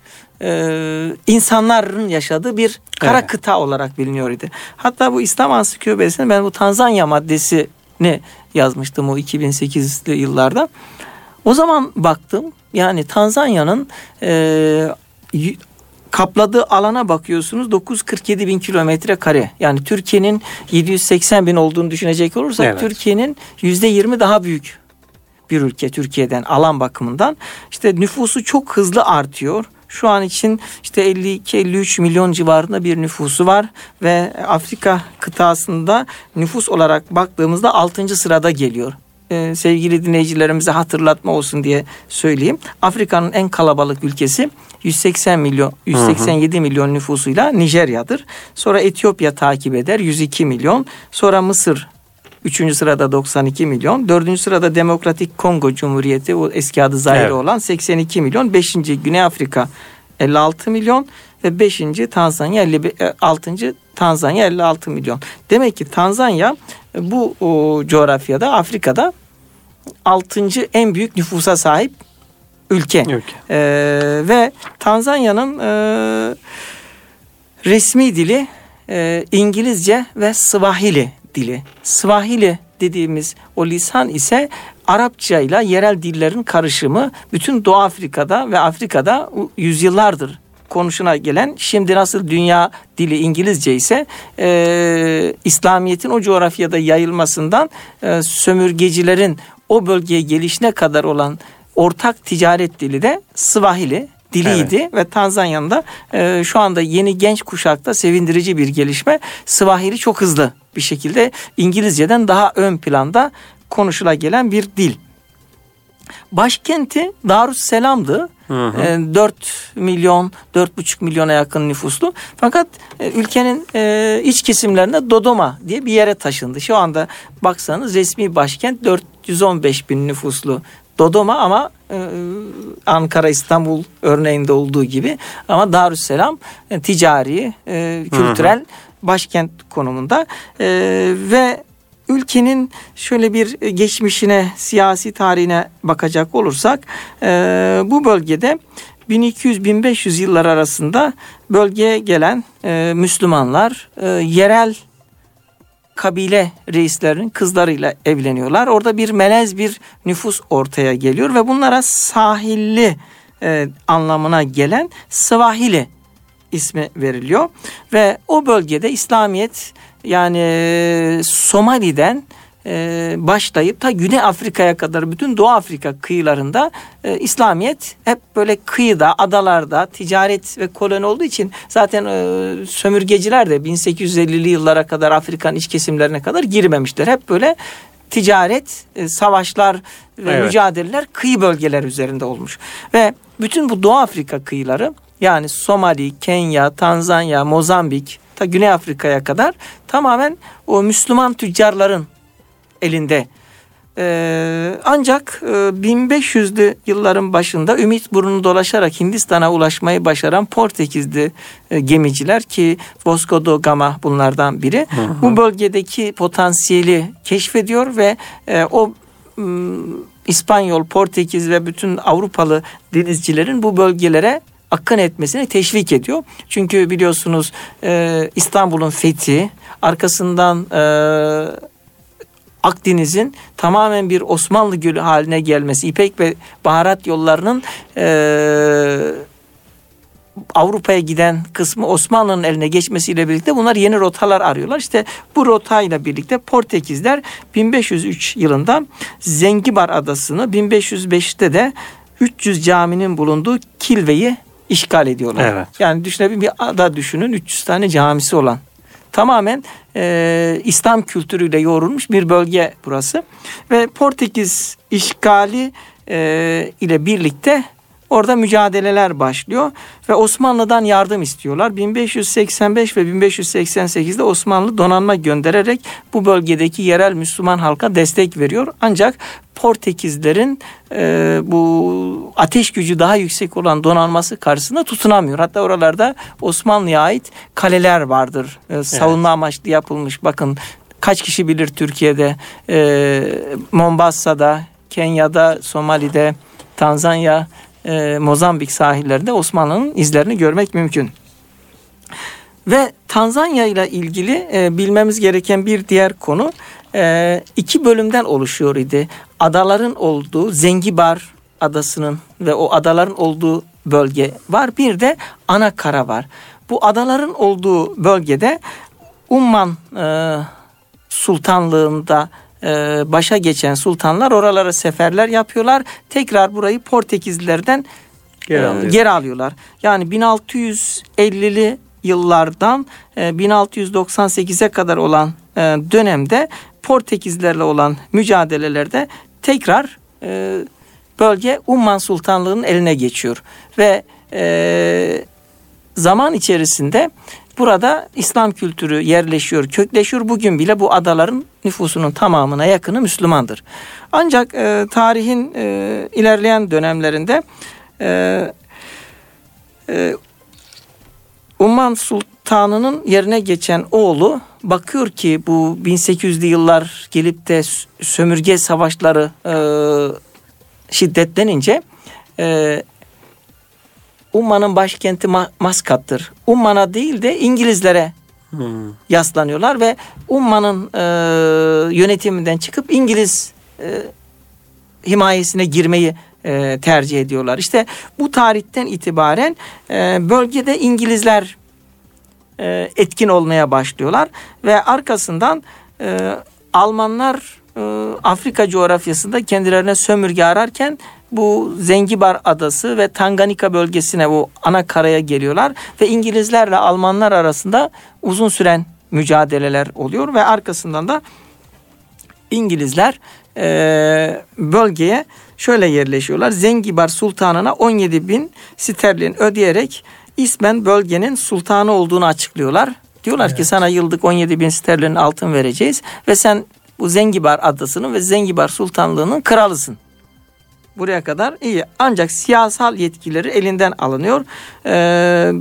e, insanların yaşadığı bir kara evet. kıta olarak biliniyordu. Hatta bu İslam Ansiklopedisi'ne ben bu Tanzanya maddesini yazmıştım o iki bin sekizli yıllarda. O zaman baktım, yani Tanzanya'nın e, kapladığı alana bakıyorsunuz, dokuz yüz kırk yedi bin kilometre kare. Yani Türkiye'nin yedi yüz seksen bin olduğunu düşünecek olursak evet. Türkiye'nin yüzde yirmi daha büyük bir ülke Türkiye'den alan bakımından. İşte nüfusu çok hızlı artıyor. Şu an için işte elli iki elli üç milyon civarında bir nüfusu var ve Afrika kıtasında nüfus olarak baktığımızda altıncı sırada geliyor. Ee, sevgili dinleyicilerimize hatırlatma olsun diye söyleyeyim. Afrika'nın en kalabalık ülkesi yüz seksen milyon, yüz seksen yedi hı hı. milyon nüfusuyla Nijerya'dır. Sonra Etiyopya takip eder, yüz iki milyon. Sonra Mısır üçüncü sırada doksan iki milyon. dördüncü sırada Demokratik Kongo Cumhuriyeti, o eski adı Zaire evet. olan seksen iki milyon. beşinci Güney Afrika elli altı milyon ve beşinci Tanzanya elli altıncı Tanzanya elli altı milyon. Demek ki Tanzanya bu o, coğrafyada, Afrika'da altıncı en büyük nüfusa sahip ülke. ülke. Ee, ve Tanzanya'nın e, resmi dili e, İngilizce ve Swahili dili. Swahili dediğimiz o lisan ise Arapça ile yerel dillerin karışımı. Bütün Doğu Afrika'da ve Afrika'da yüzyıllardır konuşuna gelen, şimdi nasıl dünya dili İngilizce ise e, İslamiyet'in o coğrafyada yayılmasından e, sömürgecilerin o bölgeye gelişine kadar olan ortak ticaret dili de Swahili diliydi. Evet. Ve Tanzanya'nın da e, şu anda yeni genç kuşakta sevindirici bir gelişme. Swahili çok hızlı bir şekilde İngilizceden daha ön planda konuşula gelen bir dil. Başkenti Darüsselam'dı. Hı hı. E, dört milyon, dört buçuk milyona yakın nüfuslu. Fakat e, ülkenin e, iç kesimlerinde Dodoma diye bir yere taşındı. Şu anda baksanız resmi başkent dört yüz on beş bin nüfuslu Dodoma ama e, Ankara, İstanbul örneğinde olduğu gibi ama Darüsselam e, ticari, e, kültürel hı hı. başkent konumunda e, ve ülkenin şöyle bir geçmişine, siyasi tarihine bakacak olursak e, bu bölgede bin iki yüz bin beş yüz yıllar arasında bölgeye gelen e, Müslümanlar e, yerel kabile reislerinin kızlarıyla evleniyorlar. Orada bir melez bir nüfus ortaya geliyor ve bunlara sahilli e, anlamına gelen Swahili ismi veriliyor. Ve o bölgede İslamiyet yani Somali'den e, başlayıp ta Güney Afrika'ya kadar bütün Doğu Afrika kıyılarında e, İslamiyet hep böyle kıyıda, adalarda ticaret ve koloni olduğu için zaten e, sömürgeciler de bin sekiz yüz ellili yıllara kadar Afrika'nın iç kesimlerine kadar girmemişler. Hep böyle ticaret, e, savaşlar ve evet. mücadeleler kıyı bölgeler üzerinde olmuş. Ve bütün bu Doğu Afrika kıyıları yani Somali, Kenya, Tanzanya, Mozambik ta Güney Afrika'ya kadar tamamen o Müslüman tüccarların elinde. Ee, ancak e, bin beş yüzlü yılların başında Ümit Burnu'nu dolaşarak Hindistan'a ulaşmayı başaran Portekizli e, gemiciler ki Vasco da Gama bunlardan biri. Hı hı. Bu bölgedeki potansiyeli keşfediyor ve e, o e, İspanyol, Portekiz ve bütün Avrupalı denizcilerin bu bölgelere akın etmesine teşvik ediyor. Çünkü biliyorsunuz e, İstanbul'un fethi, arkasından e, Akdeniz'in tamamen bir Osmanlı Gölü haline gelmesi, İpek ve baharat yollarının e, Avrupa'ya giden kısmı Osmanlı'nın eline geçmesiyle birlikte bunlar yeni rotalar arıyorlar. İşte bu rotayla birlikte Portekizler bin beş yüz üç yılında Zengibar Adası'nı, bin beş yüz beşte de üç yüz caminin bulunduğu Kilve'yi işgal ediyorlar. Evet. Yani düşünebilin, bir ada düşünün, üç yüz tane camisi olan. Tamamen e, İslam kültürüyle yoğrulmuş bir bölge burası. Ve Portekiz işgali e, ile birlikte orada mücadeleler başlıyor. Ve Osmanlı'dan yardım istiyorlar. bin beş yüz seksen beş ve bin beş yüz seksen sekizde Osmanlı donanma göndererek bu bölgedeki yerel Müslüman halka destek veriyor. Ancak Portekizlerin e, bu ateş gücü daha yüksek olan donanması karşısında tutunamıyor. Hatta oralarda Osmanlı'ya ait kaleler vardır. E, savunma evet. amaçlı yapılmış. Bakın kaç kişi bilir Türkiye'de, e, Mombasa'da, Kenya'da, Somali'de, Tanzanya, e, Mozambik sahillerinde Osmanlı'nın izlerini görmek mümkün. Ve Tanzanya ile ilgili e, bilmemiz gereken bir diğer konu e, iki bölümden oluşuyor idi. Adaların olduğu Zengibar Adası'nın ve o adaların olduğu bölge var. Bir de ana kara var. Bu adaların olduğu bölgede Umman e, Sultanlığında e, başa geçen sultanlar oralara seferler yapıyorlar. Tekrar burayı Portekizlilerden geri, e, geri alıyorlar. Yani bin altı yüz ellili yıllardan bin altı yüz doksan sekize kadar olan dönemde Portekizlerle olan mücadelelerde tekrar bölge Umman Sultanlığı'nın eline geçiyor. Ve zaman içerisinde burada İslam kültürü yerleşiyor, kökleşiyor. Bugün bile bu adaların nüfusunun tamamına yakını Müslümandır. Ancak tarihin ilerleyen dönemlerinde Umman Sultanı'nın yerine geçen oğlu bakıyor ki bu bin sekiz yüzlü yıllar gelip de sömürge savaşları e, şiddetlenince e, Umman'ın başkenti Maskat'tır. Umman'a değil de İngilizlere hmm. yaslanıyorlar ve Umman'ın e, yönetiminden çıkıp İngiliz e, himayesine girmeyi E, tercih ediyorlar. İşte bu tarihten itibaren e, bölgede İngilizler e, etkin olmaya başlıyorlar ve arkasından e, Almanlar e, Afrika coğrafyasında kendilerine sömürge ararken bu Zengibar Adası ve Tanganyika bölgesine, bu ana karaya geliyorlar ve İngilizlerle Almanlar arasında uzun süren mücadeleler oluyor ve arkasından da İngilizler e, bölgeye şöyle yerleşiyorlar. Zengibar Sultanı'na on yedi bin sterlin ödeyerek ismen bölgenin sultanı olduğunu açıklıyorlar. Diyorlar evet. ki sana yıllık on yedi bin sterlin altın vereceğiz ve sen bu Zengibar adasının ve Zengibar Sultanlığı'nın kralısın. Buraya kadar iyi. Ancak siyasal yetkileri elinden alınıyor. Ee,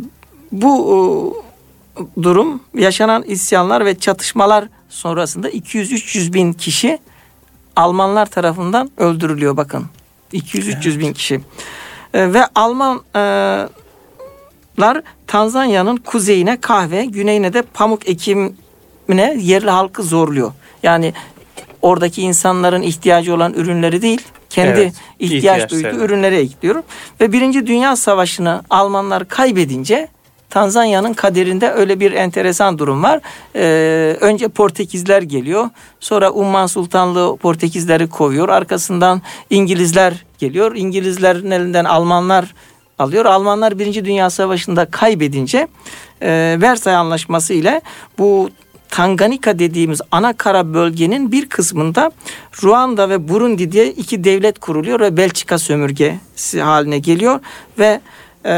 bu e, durum yaşanan isyanlar ve çatışmalar sonrasında iki yüz üç yüz bin kişi Almanlar tarafından öldürülüyor bakın. iki yüz üç yüz evet. bin kişi. Ee, ve Almanlar e, Tanzanya'nın kuzeyine kahve, güneyine de pamuk ekimine yerli halkı zorluyor. Yani oradaki insanların ihtiyacı olan ürünleri değil, kendi evet, ihtiyaç duyduğu ürünleri ekliyor. Ve Birinci Dünya Savaşı'nı Almanlar kaybedince Tanzanya'nın kaderinde öyle bir enteresan durum var. Ee, önce Portekizler geliyor. Sonra Umman Sultanlığı Portekizleri kovuyor. Arkasından İngilizler geliyor. İngilizlerin elinden Almanlar alıyor. Almanlar Birinci Dünya Savaşı'nda kaybedince e, Versay Anlaşması ile bu Tanganyika dediğimiz ana kara bölgenin bir kısmında Ruanda ve Burundi diye iki devlet kuruluyor ve Belçika sömürgesi haline geliyor ve e,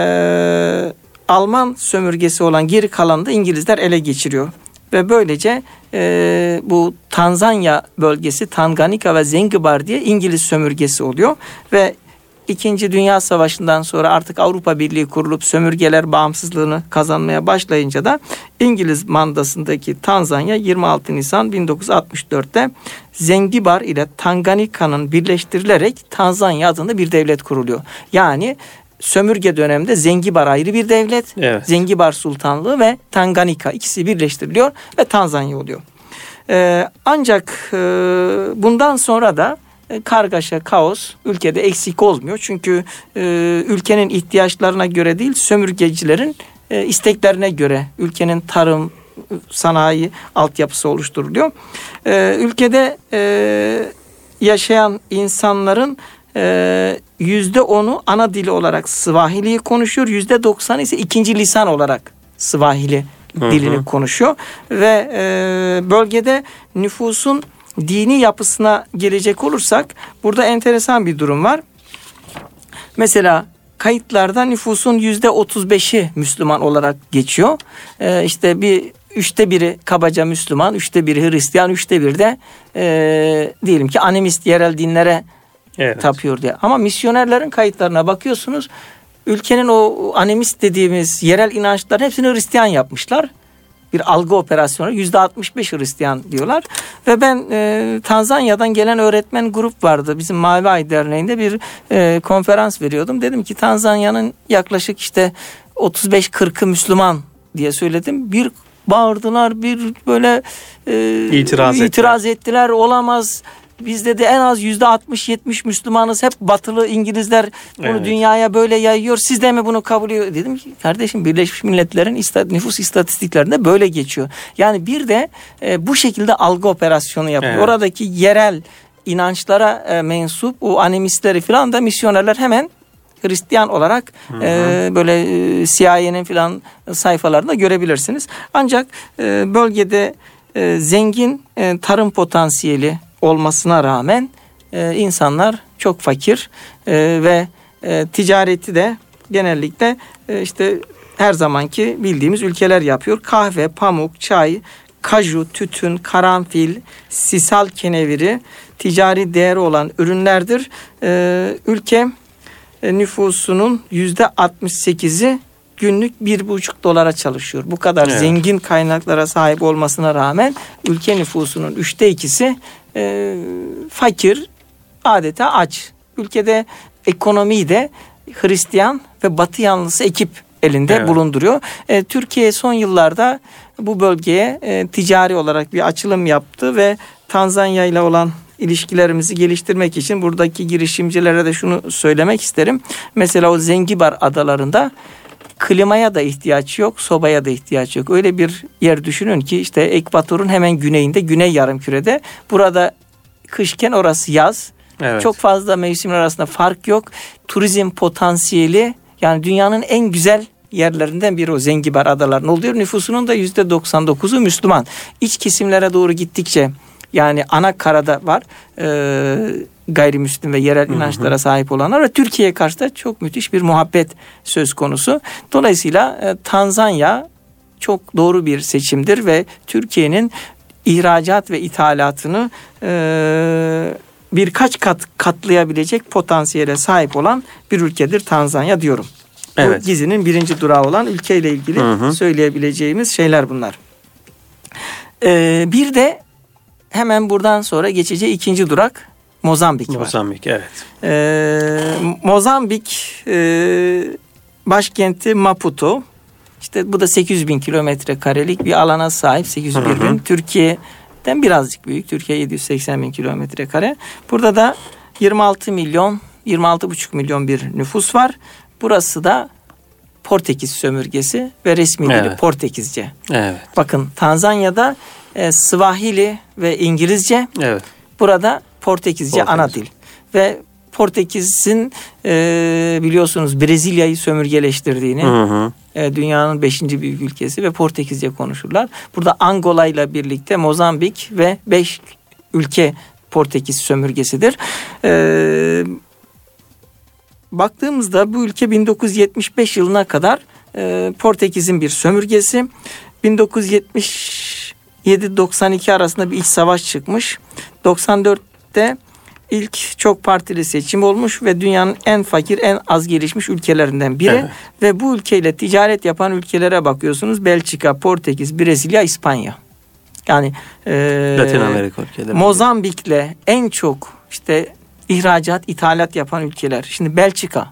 Alman sömürgesi olan geri kalanı da İngilizler ele geçiriyor. Ve böylece e, bu Tanzanya bölgesi Tanganyika ve Zengibar diye İngiliz sömürgesi oluyor ve İkinci Dünya Savaşı'ndan sonra artık Avrupa Birliği kurulup sömürgeler bağımsızlığını kazanmaya başlayınca da İngiliz mandasındaki Tanzanya yirmi altı Nisan bin dokuz yüz altmış dörtte Zengibar ile Tanganyika'nın birleştirilerek Tanzanya adında bir devlet kuruluyor. Yani sömürge döneminde Zengibar ayrı bir devlet, evet. Zengibar Sultanlığı ve Tanganyika ikisi birleştiriliyor ve Tanzanya oluyor. Ee, ancak e, bundan sonra da kargaşa, kaos ülkede eksik olmuyor. Çünkü e, ülkenin ihtiyaçlarına göre değil, sömürgecilerin e, isteklerine göre ülkenin tarım, sanayi altyapısı oluşturuluyor. E, ülkede e, yaşayan insanların e, yüzde onu ana dili olarak Swahili'yi konuşuyor. Yüzde doksan ise ikinci lisan olarak Swahili dilini hı hı. konuşuyor. Ve e, bölgede nüfusun dini yapısına gelecek olursak burada enteresan bir durum var. Mesela kayıtlarda nüfusun yüzde otuz beşi Müslüman olarak geçiyor. Ee, işte bir üçte biri kabaca Müslüman, üçte biri Hristiyan, üçte biri de e, diyelim ki animist yerel dinlere evet. tapıyor diye. Ama misyonerlerin kayıtlarına bakıyorsunuz, ülkenin o animist dediğimiz yerel inançların hepsini Hristiyan yapmışlar. Bir algı operasyonu, yüzde altmış beş Hristiyan diyorlar. Ve ben e, Tanzanya'dan gelen öğretmen grup vardı. Bizim Mavi Ay Derneği'nde bir e, konferans veriyordum. Dedim ki Tanzanya'nın yaklaşık işte otuz beş kırkı Müslüman diye söyledim. Bir bağırdılar, bir böyle e, itiraz, itiraz ettiler. ettiler. Olamaz. Bizde de en az yüzde altmış yetmiş Müslümanız. Hep batılı İngilizler bunu evet. dünyaya böyle yayıyor. Siz de mi bunu kabul ediyor? Dedim ki kardeşim, Birleşmiş Milletler'in istat- nüfus istatistiklerinde böyle geçiyor. Yani bir de e, bu şekilde algı operasyonu yapıyor. Evet. Oradaki yerel inançlara e, mensup o animistleri falan da misyonerler hemen Hristiyan olarak e, böyle e, C I A'nin falan sayfalarında görebilirsiniz. Ancak e, bölgede e, zengin e, tarım potansiyeli olmasına rağmen e, insanlar çok fakir e, ve e, ticareti de genellikle e, işte her zamanki bildiğimiz ülkeler yapıyor. Kahve, pamuk, çay, kaju, tütün, karanfil, sisal keneviri ticari değeri olan ürünlerdir. E, ülke e, nüfusunun yüzde altmış sekizi günlük bir buçuk dolara çalışıyor. Bu kadar evet. zengin kaynaklara sahip olmasına rağmen ülke nüfusunun üçte ikisi e, fakir, adeta aç. Ülkede ekonomiyi de Hristiyan ve Batı yanlısı ekip elinde evet. bulunduruyor. E, Türkiye son yıllarda bu bölgeye e, ticari olarak bir açılım yaptı ve Tanzanya ile olan ilişkilerimizi geliştirmek için buradaki girişimcilere de şunu söylemek isterim. Mesela o Zengibar adalarında klimaya da ihtiyaç yok, sobaya da ihtiyaç yok. Öyle bir yer düşünün ki işte ekvatorun hemen güneyinde, güney yarımkürede. Burada kışken orası yaz. Evet. Çok fazla mevsimler arasında fark yok. Turizm potansiyeli, yani dünyanın en güzel yerlerinden biri o Zengibar adalarının oluyor. Nüfusunun da yüzde doksan dokuzu Müslüman. İç kesimlere doğru gittikçe, yani ana karada var e, gayrimüslim ve yerel hı hı. inançlara sahip olanlar ve Türkiye'ye karşı da çok müthiş bir muhabbet söz konusu. Dolayısıyla e, Tanzanya çok doğru bir seçimdir ve Türkiye'nin ihracat ve ithalatını e, birkaç kat katlayabilecek potansiyele sahip olan bir ülkedir Tanzanya diyorum. Evet. Bu gezinin birinci durağı olan ülkeyle ilgili hı hı. söyleyebileceğimiz şeyler bunlar. Ee, bir de hemen buradan sonra geçeceği ikinci durak Mozambik var. Mozambik, evet. Ee, Mozambik e, başkenti Maputo. İşte bu da sekiz yüz bin kilometre karelik bir alana sahip. sekiz yüz bir bin. Türkiye'den birazcık büyük. Türkiye yedi yüz seksen bin kilometre kare. Burada da yirmi altı milyon, yirmi altı buçuk milyon bir nüfus var. Burası da Portekiz sömürgesi ve resmi dili evet. Portekizce. Evet. Bakın Tanzanya'da e, Swahili ve İngilizce. Evet. Burada Portekizce Portekiz. Ana dil. Ve Portekiz'in e, biliyorsunuz Brezilya'yı sömürgeleştirdiğini, hı hı. E, dünyanın beşinci büyük ülkesi ve Portekizce konuşurlar. Burada Angola ile birlikte Mozambik ve beş ülke Portekiz sömürgesidir. E, baktığımızda bu ülke bin dokuz yüz yetmiş beş yılına kadar e, Portekiz'in bir sömürgesi. bin dokuz yüz yetmiş yedi doksan iki arasında bir iç savaş çıkmış. doksan dörtte İlk çok partili seçim olmuş ve dünyanın en fakir, en az gelişmiş ülkelerinden biri. Evet. Ve bu ülkeyle ticaret yapan ülkelere bakıyorsunuz. Belçika, Portekiz, Brezilya, İspanya. Yani e, Latin Amerika ülkeleri. Mozambik'le en çok işte ihracat, ithalat yapan ülkeler. Şimdi Belçika.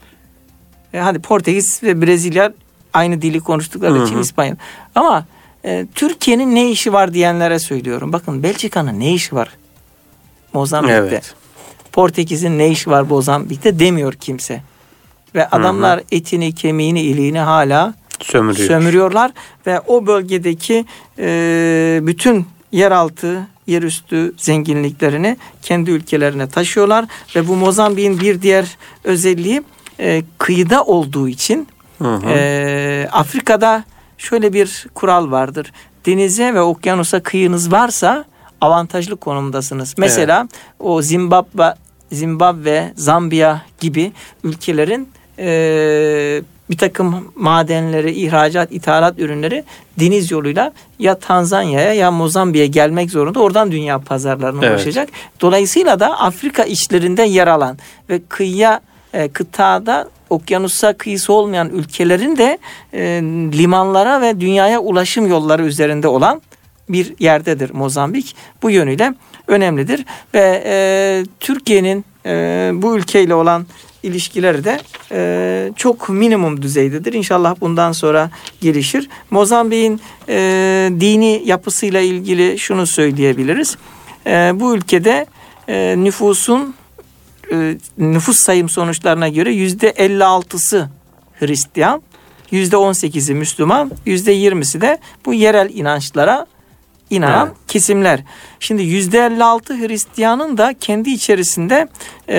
E, hadi Portekiz ve Brezilya aynı dili konuştukları hı hı. için İspanya. Ama e, Türkiye'nin ne işi var diyenlere söylüyorum. Bakın Belçika'nın ne işi var Mozambik'te? Evet. Portekiz'in ne işi var Mozambik'te demiyor kimse. Ve adamlar hı hı. etini, kemiğini, iliğini hala Sömürüyor. sömürüyorlar. Ve o bölgedeki e, bütün yeraltı, yerüstü zenginliklerini kendi ülkelerine taşıyorlar. Ve bu Mozambik'in bir diğer özelliği e, kıyıda olduğu için hı hı. E, Afrika'da şöyle bir kural vardır. Denize ve okyanusa kıyınız varsa avantajlı konumdasınız. Mesela evet. o Zimbabwe, Zimbabwe, Zambiya gibi ülkelerin e, bir takım madenleri, ihracat, ithalat ürünleri deniz yoluyla ya Tanzanya'ya ya Mozambik'e gelmek zorunda. Oradan dünya pazarlarına evet. ulaşacak. Dolayısıyla da Afrika içlerinde yer alan ve kıyıya, e, kıtada okyanusa kıyısı olmayan ülkelerin de e, limanlara ve dünyaya ulaşım yolları üzerinde olan bir yerdedir Mozambik. Bu yönüyle önemlidir ve e, Türkiye'nin e, bu ülkeyle olan ilişkileri de e, çok minimum düzeydedir. İnşallah bundan sonra gelişir. Mozambik'in e, dini yapısıyla ilgili şunu söyleyebiliriz. E, bu ülkede e, nüfusun e, nüfus sayım sonuçlarına göre yüzde elli altısı Hristiyan, yüzde on sekizi Müslüman, yüzde yirmisi de bu yerel inançlara inanan evet. kesimler. Şimdi yüzde elli altı Hristiyanın da kendi içerisinde e,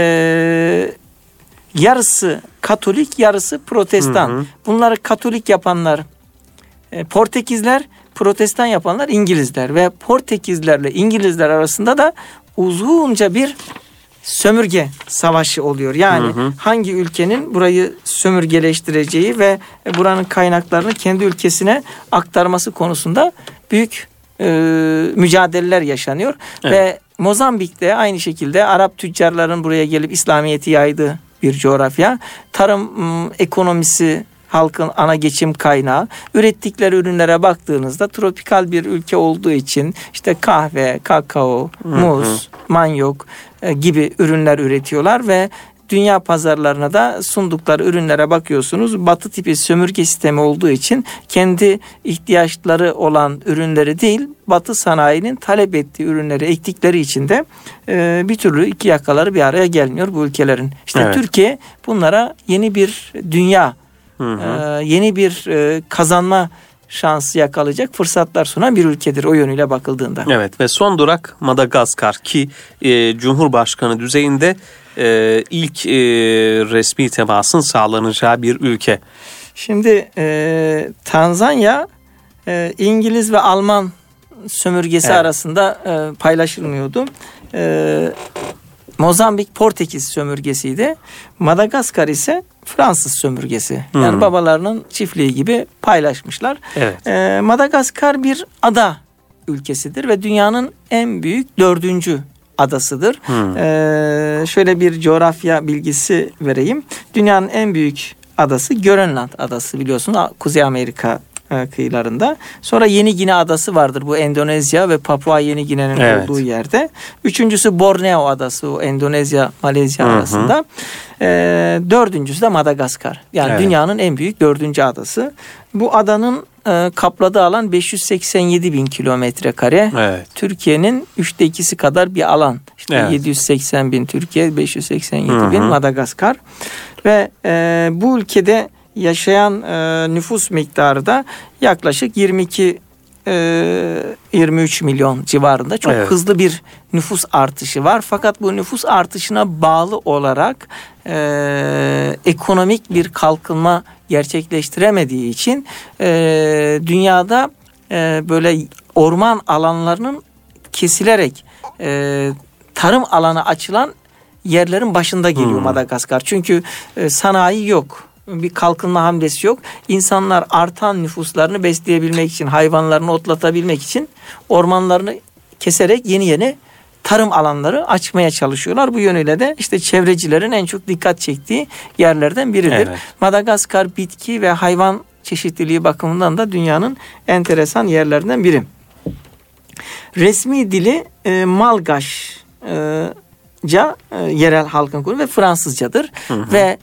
yarısı Katolik, yarısı Protestan. Hı hı. Bunları Katolik yapanlar e, Portekizler, Protestan yapanlar İngilizler ve Portekizlerle İngilizler arasında da uzunca bir sömürge savaşı oluyor. Yani hı hı. hangi ülkenin burayı sömürgeleştireceği ve buranın kaynaklarını kendi ülkesine aktarması konusunda büyük e, mücadeleler yaşanıyor. Evet. Ve Mozambik'te aynı şekilde Arap tüccarların buraya gelip İslamiyet'i yaydığı bir coğrafya. Tarım ekonomisi halkın ana geçim kaynağı. Ürettikleri ürünlere baktığınızda tropikal bir ülke olduğu için işte kahve, kakao, muz, hı hı. manyok e, gibi ürünler üretiyorlar ve dünya pazarlarına da sundukları ürünlere bakıyorsunuz. Batı tipi sömürge sistemi olduğu için kendi ihtiyaçları olan ürünleri değil, Batı sanayinin talep ettiği ürünleri ektikleri için de e, bir türlü iki yakaları bir araya gelmiyor bu ülkelerin. İşte evet. Türkiye bunlara yeni bir dünya, hı hı. E, yeni bir e, kazanma şansı yakalayacak fırsatlar sunan bir ülkedir o yönüyle bakıldığında. Evet ve son durak Madagaskar ki e, Cumhurbaşkanı düzeyinde e, ilk e, resmi temasın sağlanacağı bir ülke. Şimdi e, Tanzanya e, İngiliz ve Alman sömürgesi evet. arasında e, paylaşılmıyordu. E, Mozambik Portekiz sömürgesiydi. Madagaskar ise Fransız sömürgesi. Yani hmm. babalarının çiftliği gibi paylaşmışlar. Evet. Ee, Madagaskar bir ada ülkesidir ve dünyanın en büyük dördüncü adasıdır. Hmm. Ee, şöyle bir coğrafya bilgisi vereyim. Dünyanın en büyük adası Grönland adası, biliyorsunuz, Kuzey Amerika kıyılarında. Sonra Yeni Gine adası vardır. Bu Endonezya ve Papua Yeni Gine'nin evet. olduğu yerde. Üçüncüsü Borneo adası, o Endonezya Malezya Hı-hı. arasında. Ee, dördüncüsü de Madagaskar. Yani evet. dünyanın en büyük dördüncü adası. Bu adanın e, kapladığı alan beş yüz seksen yedi bin kilometre kare. Evet. Türkiye'nin üçte ikisi kadar bir alan. İşte evet. yedi yüz seksen bin Türkiye, beş yüz seksen yedi Hı-hı. bin Madagaskar. Ve e, bu ülkede yaşayan e, nüfus miktarı da yaklaşık yirmi iki yirmi üç milyon civarında. Çok evet. hızlı bir nüfus artışı var. Fakat bu nüfus artışına bağlı olarak e, ekonomik bir kalkınma gerçekleştiremediği için e, dünyada e, böyle orman alanlarının kesilerek e, tarım alanı açılan yerlerin başında geliyor hmm. Madagaskar. Çünkü e, sanayi yok. Bir kalkınma hamlesi yok. İnsanlar artan nüfuslarını besleyebilmek için, hayvanlarını otlatabilmek için ormanlarını keserek yeni yeni tarım alanları açmaya çalışıyorlar. Bu yönüyle de işte çevrecilerin en çok dikkat çektiği yerlerden biridir. Evet. Madagaskar bitki ve hayvan çeşitliliği bakımından da dünyanın enteresan yerlerinden biri. Resmi dili e, Malgaş e, Ca, e, yerel halkın konu ve Fransızcadır. Hı hı. Ve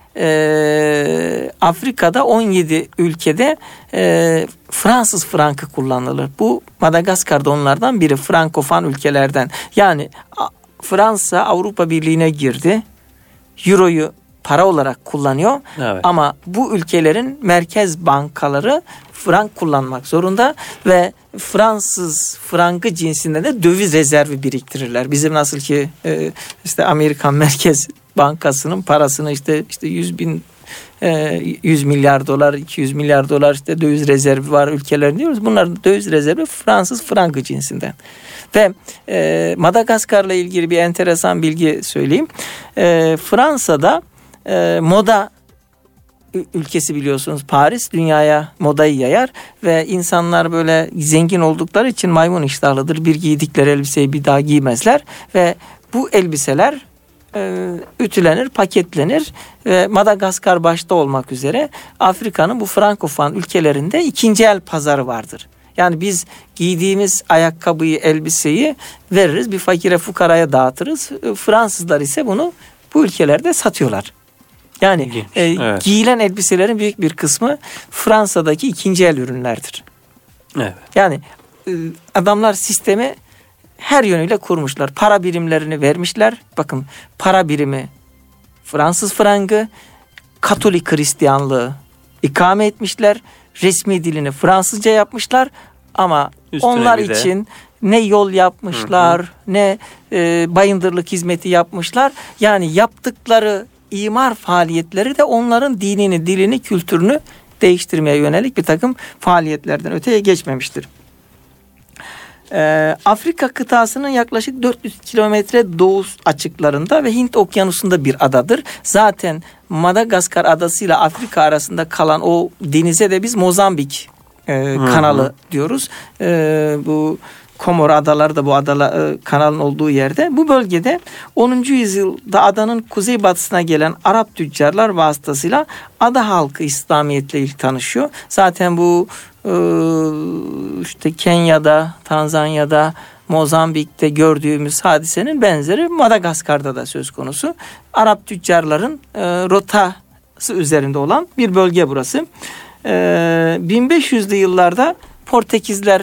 e, Afrika'da on yedi ülkede e, Fransız frankı kullanılır. Bu Madagaskar'da onlardan biri, Frankofon ülkelerden. Yani Fransa Avrupa Birliği'ne girdi. Euro'yu para olarak kullanıyor. Evet. Ama bu ülkelerin merkez bankaları frank kullanmak zorunda ve Fransız frankı cinsinde de döviz rezervi biriktirirler. Bizim nasıl ki e, işte Amerikan Merkez Bankası'nın parasını işte işte yüz bin e, yüz milyar dolar, iki yüz milyar dolar işte döviz rezervi var ülkelerin diyoruz. Bunların döviz rezervi Fransız frankı cinsinden. Ve e, Madagaskar'la ilgili bir enteresan bilgi söyleyeyim. E, Fransa'da e, moda ülkesi, biliyorsunuz, Paris dünyaya modayı yayar ve insanlar böyle zengin oldukları için maymun iştahlıdır. Bir giydikleri elbiseyi bir daha giymezler ve bu elbiseler e, ütülenir, paketlenir ve Madagaskar başta olmak üzere Afrika'nın bu Frankofon ülkelerinde ikinci el pazarı vardır. Yani biz giydiğimiz ayakkabıyı, elbiseyi veririz, bir fakire fukaraya dağıtırız. Fransızlar ise bunu bu ülkelerde satıyorlar. Yani e, evet. giyilen elbiselerin büyük bir kısmı Fransa'daki ikinci el ürünlerdir. Evet. Yani e, adamlar sistemi her yönüyle kurmuşlar. Para birimlerini vermişler. Bakın, para birimi Fransız frangı, Katolik Hristiyanlığı ikame etmişler. Resmi dilini Fransızca yapmışlar. Ama üstüne onlar için ne yol yapmışlar, hı hı. ne e, bayındırlık hizmeti yapmışlar. Yani yaptıkları imar faaliyetleri de onların dinini, dilini, kültürünü değiştirmeye yönelik bir takım faaliyetlerden öteye geçmemiştir. Ee, Afrika kıtasının yaklaşık dört yüz kilometre doğu açıklarında ve Hint Okyanusu'nda bir adadır. Zaten Madagaskar adasıyla Afrika arasında kalan o denize de biz Mozambik e, kanalı hı hı. diyoruz. E, bu Komor adaları da bu adala, e, kanalın olduğu yerde. Bu bölgede onuncu yüzyılda adanın kuzeybatısına gelen Arap tüccarlar vasıtasıyla ada halkı İslamiyet'le ilk tanışıyor. Zaten bu e, işte Kenya'da, Tanzanya'da, Mozambik'te gördüğümüz hadisenin benzeri Madagaskar'da da söz konusu. Arap tüccarların e, rotası üzerinde olan bir bölge burası. E, bin beş yüzlü yıllarda Portekizler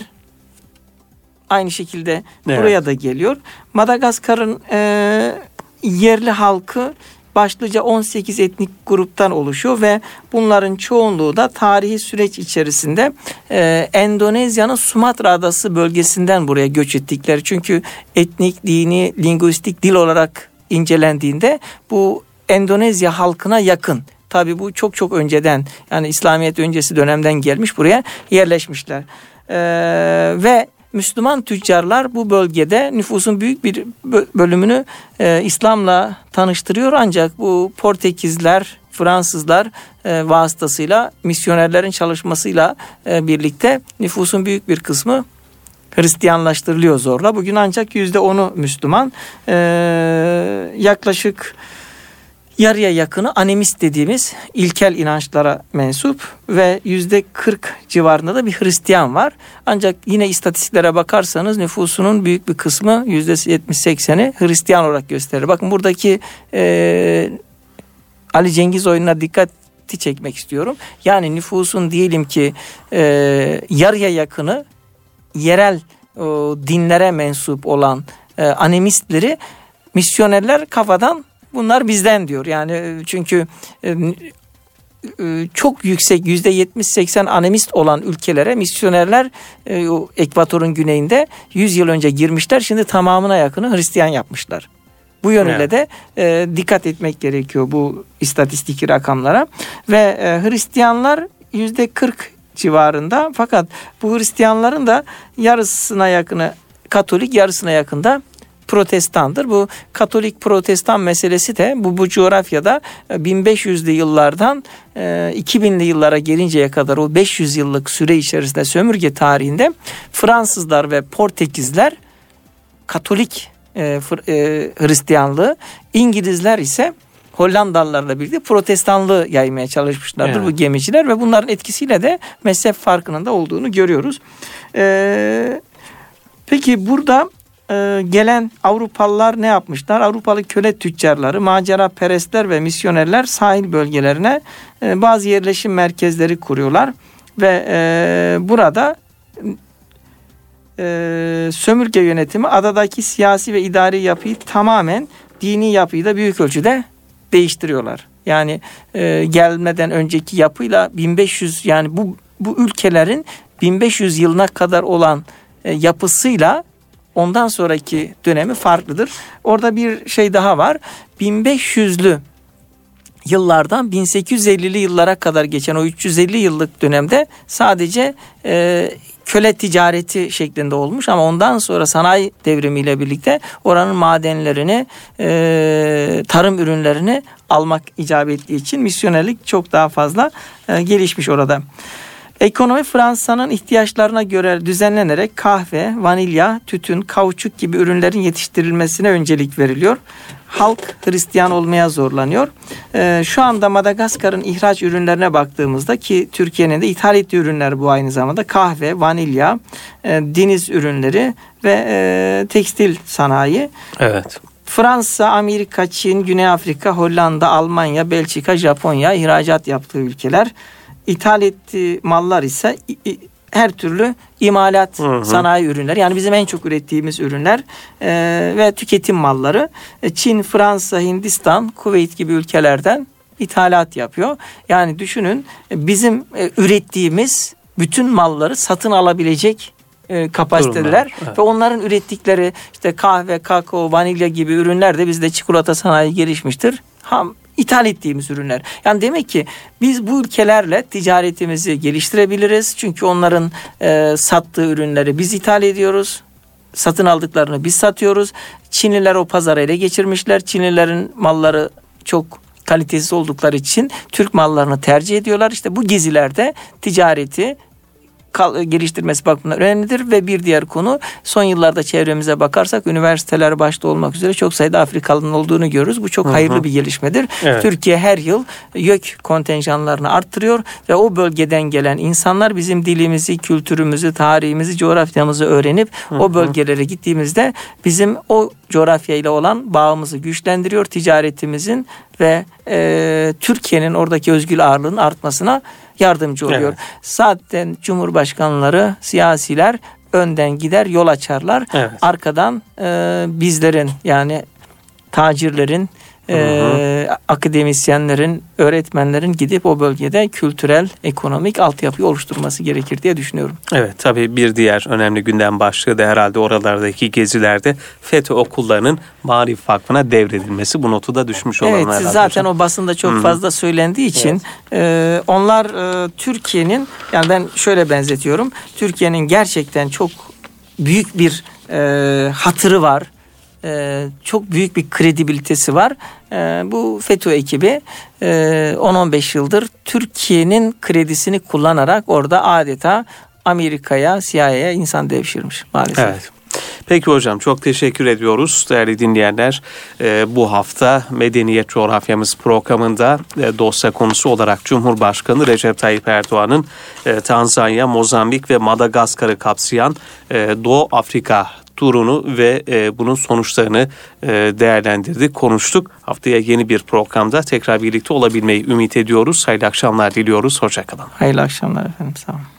aynı şekilde evet. buraya da geliyor. Madagaskar'ın e, yerli halkı başlıca on sekiz etnik gruptan oluşuyor ve bunların çoğunluğu da tarihi süreç içerisinde e, Endonezya'nın Sumatra Adası bölgesinden buraya göç ettikleri. Çünkü etnik, dini, lingüistik, dil olarak incelendiğinde bu Endonezya halkına yakın. Tabii bu çok çok önceden, yani İslamiyet öncesi dönemden gelmiş, buraya yerleşmişler. E, ve Müslüman tüccarlar bu bölgede nüfusun büyük bir bölümünü e, İslam'la tanıştırıyor. Ancak bu Portekizler, Fransızlar e, vasıtasıyla, misyonerlerin çalışmasıyla e, birlikte nüfusun büyük bir kısmı Hristiyanlaştırılıyor zorla. Bugün ancak yüzde onu Müslüman. Ee, yaklaşık yarıya yakını animist dediğimiz ilkel inançlara mensup ve yüzde kırk civarında da bir Hristiyan var. Ancak yine istatistiklere bakarsanız nüfusunun büyük bir kısmı yüzde yetmiş sekseni Hristiyan olarak gösterir. Bakın buradaki e, Ali Cengiz oyununa dikkati çekmek istiyorum. Yani nüfusun diyelim ki e, yarıya yakını yerel o, dinlere mensup olan e, animistleri misyonerler kafadan bunlar bizden diyor. Yani çünkü e, e, çok yüksek yüzde yetmiş seksen animist olan ülkelere misyonerler e, o ekvatorun güneyinde yüz yıl önce girmişler. Şimdi tamamına yakını Hristiyan yapmışlar. Bu yönüyle evet. de e, dikkat etmek gerekiyor bu istatistik rakamlara. Ve e, Hristiyanlar yüzde kırk civarında, fakat bu Hristiyanların da yarısına yakını Katolik, yarısına yakında Protestandır. Bu Katolik Protestan meselesi de bu, bu coğrafyada bin beş yüzlü yıllardan iki binli yıllara gelinceye kadar o beş yüz yıllık süre içerisinde sömürge tarihinde Fransızlar ve Portekizler Katolik e, e, Hristiyanlığı, İngilizler ise Hollandalılarla birlikte Protestanlığı yaymaya çalışmışlardır evet. bu gemiciler ve bunların etkisiyle de mezhep farkının da olduğunu görüyoruz. Ee, peki burada e, gelen Avrupalılar ne yapmışlar? Avrupalı köle tüccarları, macera perestler ve misyonerler sahil bölgelerine e, bazı yerleşim merkezleri kuruyorlar ve e, burada e, sömürge yönetimi adadaki siyasi ve idari yapıyı tamamen, dini yapıyı da büyük ölçüde değiştiriyorlar. Yani e, gelmeden önceki yapıyla bin beş yüz, yani bu bu ülkelerin bin beş yüz yılına kadar olan e, yapısıyla ondan sonraki dönemi farklıdır. Orada bir şey daha var. bin beş yüzlü yıllardan bin sekiz yüz ellili yıllara kadar geçen o üç yüz elli yıllık dönemde sadece e, köle ticareti şeklinde olmuş, ama ondan sonra sanayi devrimiyle birlikte oranın madenlerini, e, tarım ürünlerini almak icap ettiği için misyonerlik çok daha fazla e, gelişmiş orada. Ekonomi Fransa'nın ihtiyaçlarına göre düzenlenerek kahve, vanilya, tütün, kauçuk gibi ürünlerin yetiştirilmesine öncelik veriliyor. Halk Hristiyan olmaya zorlanıyor. Ee, şu anda Madagaskar'ın ihraç ürünlerine baktığımızda, ki Türkiye'nin de ithal ettiği ürünler bu aynı zamanda, kahve, vanilya, e, deniz ürünleri ve e, tekstil sanayi. Evet. Fransa, Amerika, Çin, Güney Afrika, Hollanda, Almanya, Belçika, Japonya ihracat yaptığı ülkeler. İthal ettiği mallar ise her türlü imalat, hı hı. sanayi ürünleri, yani bizim en çok ürettiğimiz ürünler e, ve tüketim malları. Çin, Fransa, Hindistan, Kuveyt gibi ülkelerden ithalat yapıyor. Yani düşünün, bizim e, ürettiğimiz bütün malları satın alabilecek e, kapasiteler evet. ve onların ürettikleri işte kahve, kakao, vanilya gibi ürünler de bizde çikolata sanayi gelişmiştir. Ham İthal ettiğimiz ürünler. Yani demek ki biz bu ülkelerle ticaretimizi geliştirebiliriz. Çünkü onların e, sattığı ürünleri biz ithal ediyoruz. Satın aldıklarını biz satıyoruz. Çinliler o pazarı ele geçirmişler. Çinlilerin malları çok kalitesiz oldukları için Türk mallarını tercih ediyorlar. İşte bu gezilerde ticareti geliştirmesi bakımından önemlidir. Ve bir diğer konu, son yıllarda çevremize bakarsak üniversiteler başta olmak üzere çok sayıda Afrikalı'nın olduğunu görürüz. Bu çok hayırlı hı hı. bir gelişmedir. Evet. Türkiye her yıl YÖK kontenjanlarını arttırıyor ve o bölgeden gelen insanlar bizim dilimizi, kültürümüzü, tarihimizi, coğrafyamızı öğrenip hı hı. o bölgelere gittiğimizde bizim o coğrafyayla olan bağımızı güçlendiriyor. Ticaretimizin ve e, Türkiye'nin oradaki özgür ağırlığının artmasına yardımcı oluyor. Evet. Zaten cumhurbaşkanları, siyasiler önden gider, yol açarlar. Evet. Arkadan e, bizlerin, yani tacirlerin, e, akademisyenlerin, öğretmenlerin gidip o bölgede kültürel, ekonomik altyapıyı oluşturması gerekir diye düşünüyorum. Evet, tabii bir diğer önemli gündem başlığı da herhalde oralardaki gezilerde FETÖ okullarının Maarif Vakfı'na devredilmesi. Bu notu da düşmüş olan evet, herhalde. Evet, zaten hocam. O basında çok Hı-hı. fazla söylendiği için evet. e, onlar e, Türkiye'nin, yani ben şöyle benzetiyorum, Türkiye'nin gerçekten çok büyük bir e, hatırı var. Ee, çok büyük bir kredibilitesi var. Ee, bu FETÖ ekibi e, on on beş yıldır Türkiye'nin kredisini kullanarak orada adeta Amerika'ya, C I A'ya insan devşirmiş maalesef. Evet. Peki hocam, çok teşekkür ediyoruz değerli dinleyenler. E, bu hafta Medeniyet Coğrafyamız programında e, dosya konusu olarak Cumhurbaşkanı Recep Tayyip Erdoğan'ın e, Tanzanya, Mozambik ve Madagaskar'ı kapsayan e, Doğu Afrika turunu ve e, bunun sonuçlarını e, değerlendirdik, konuştuk. Haftaya yeni bir programda tekrar birlikte olabilmeyi ümit ediyoruz. Hayırlı akşamlar diliyoruz. Hoşça kalın. Hayırlı akşamlar efendim. Sağ olun.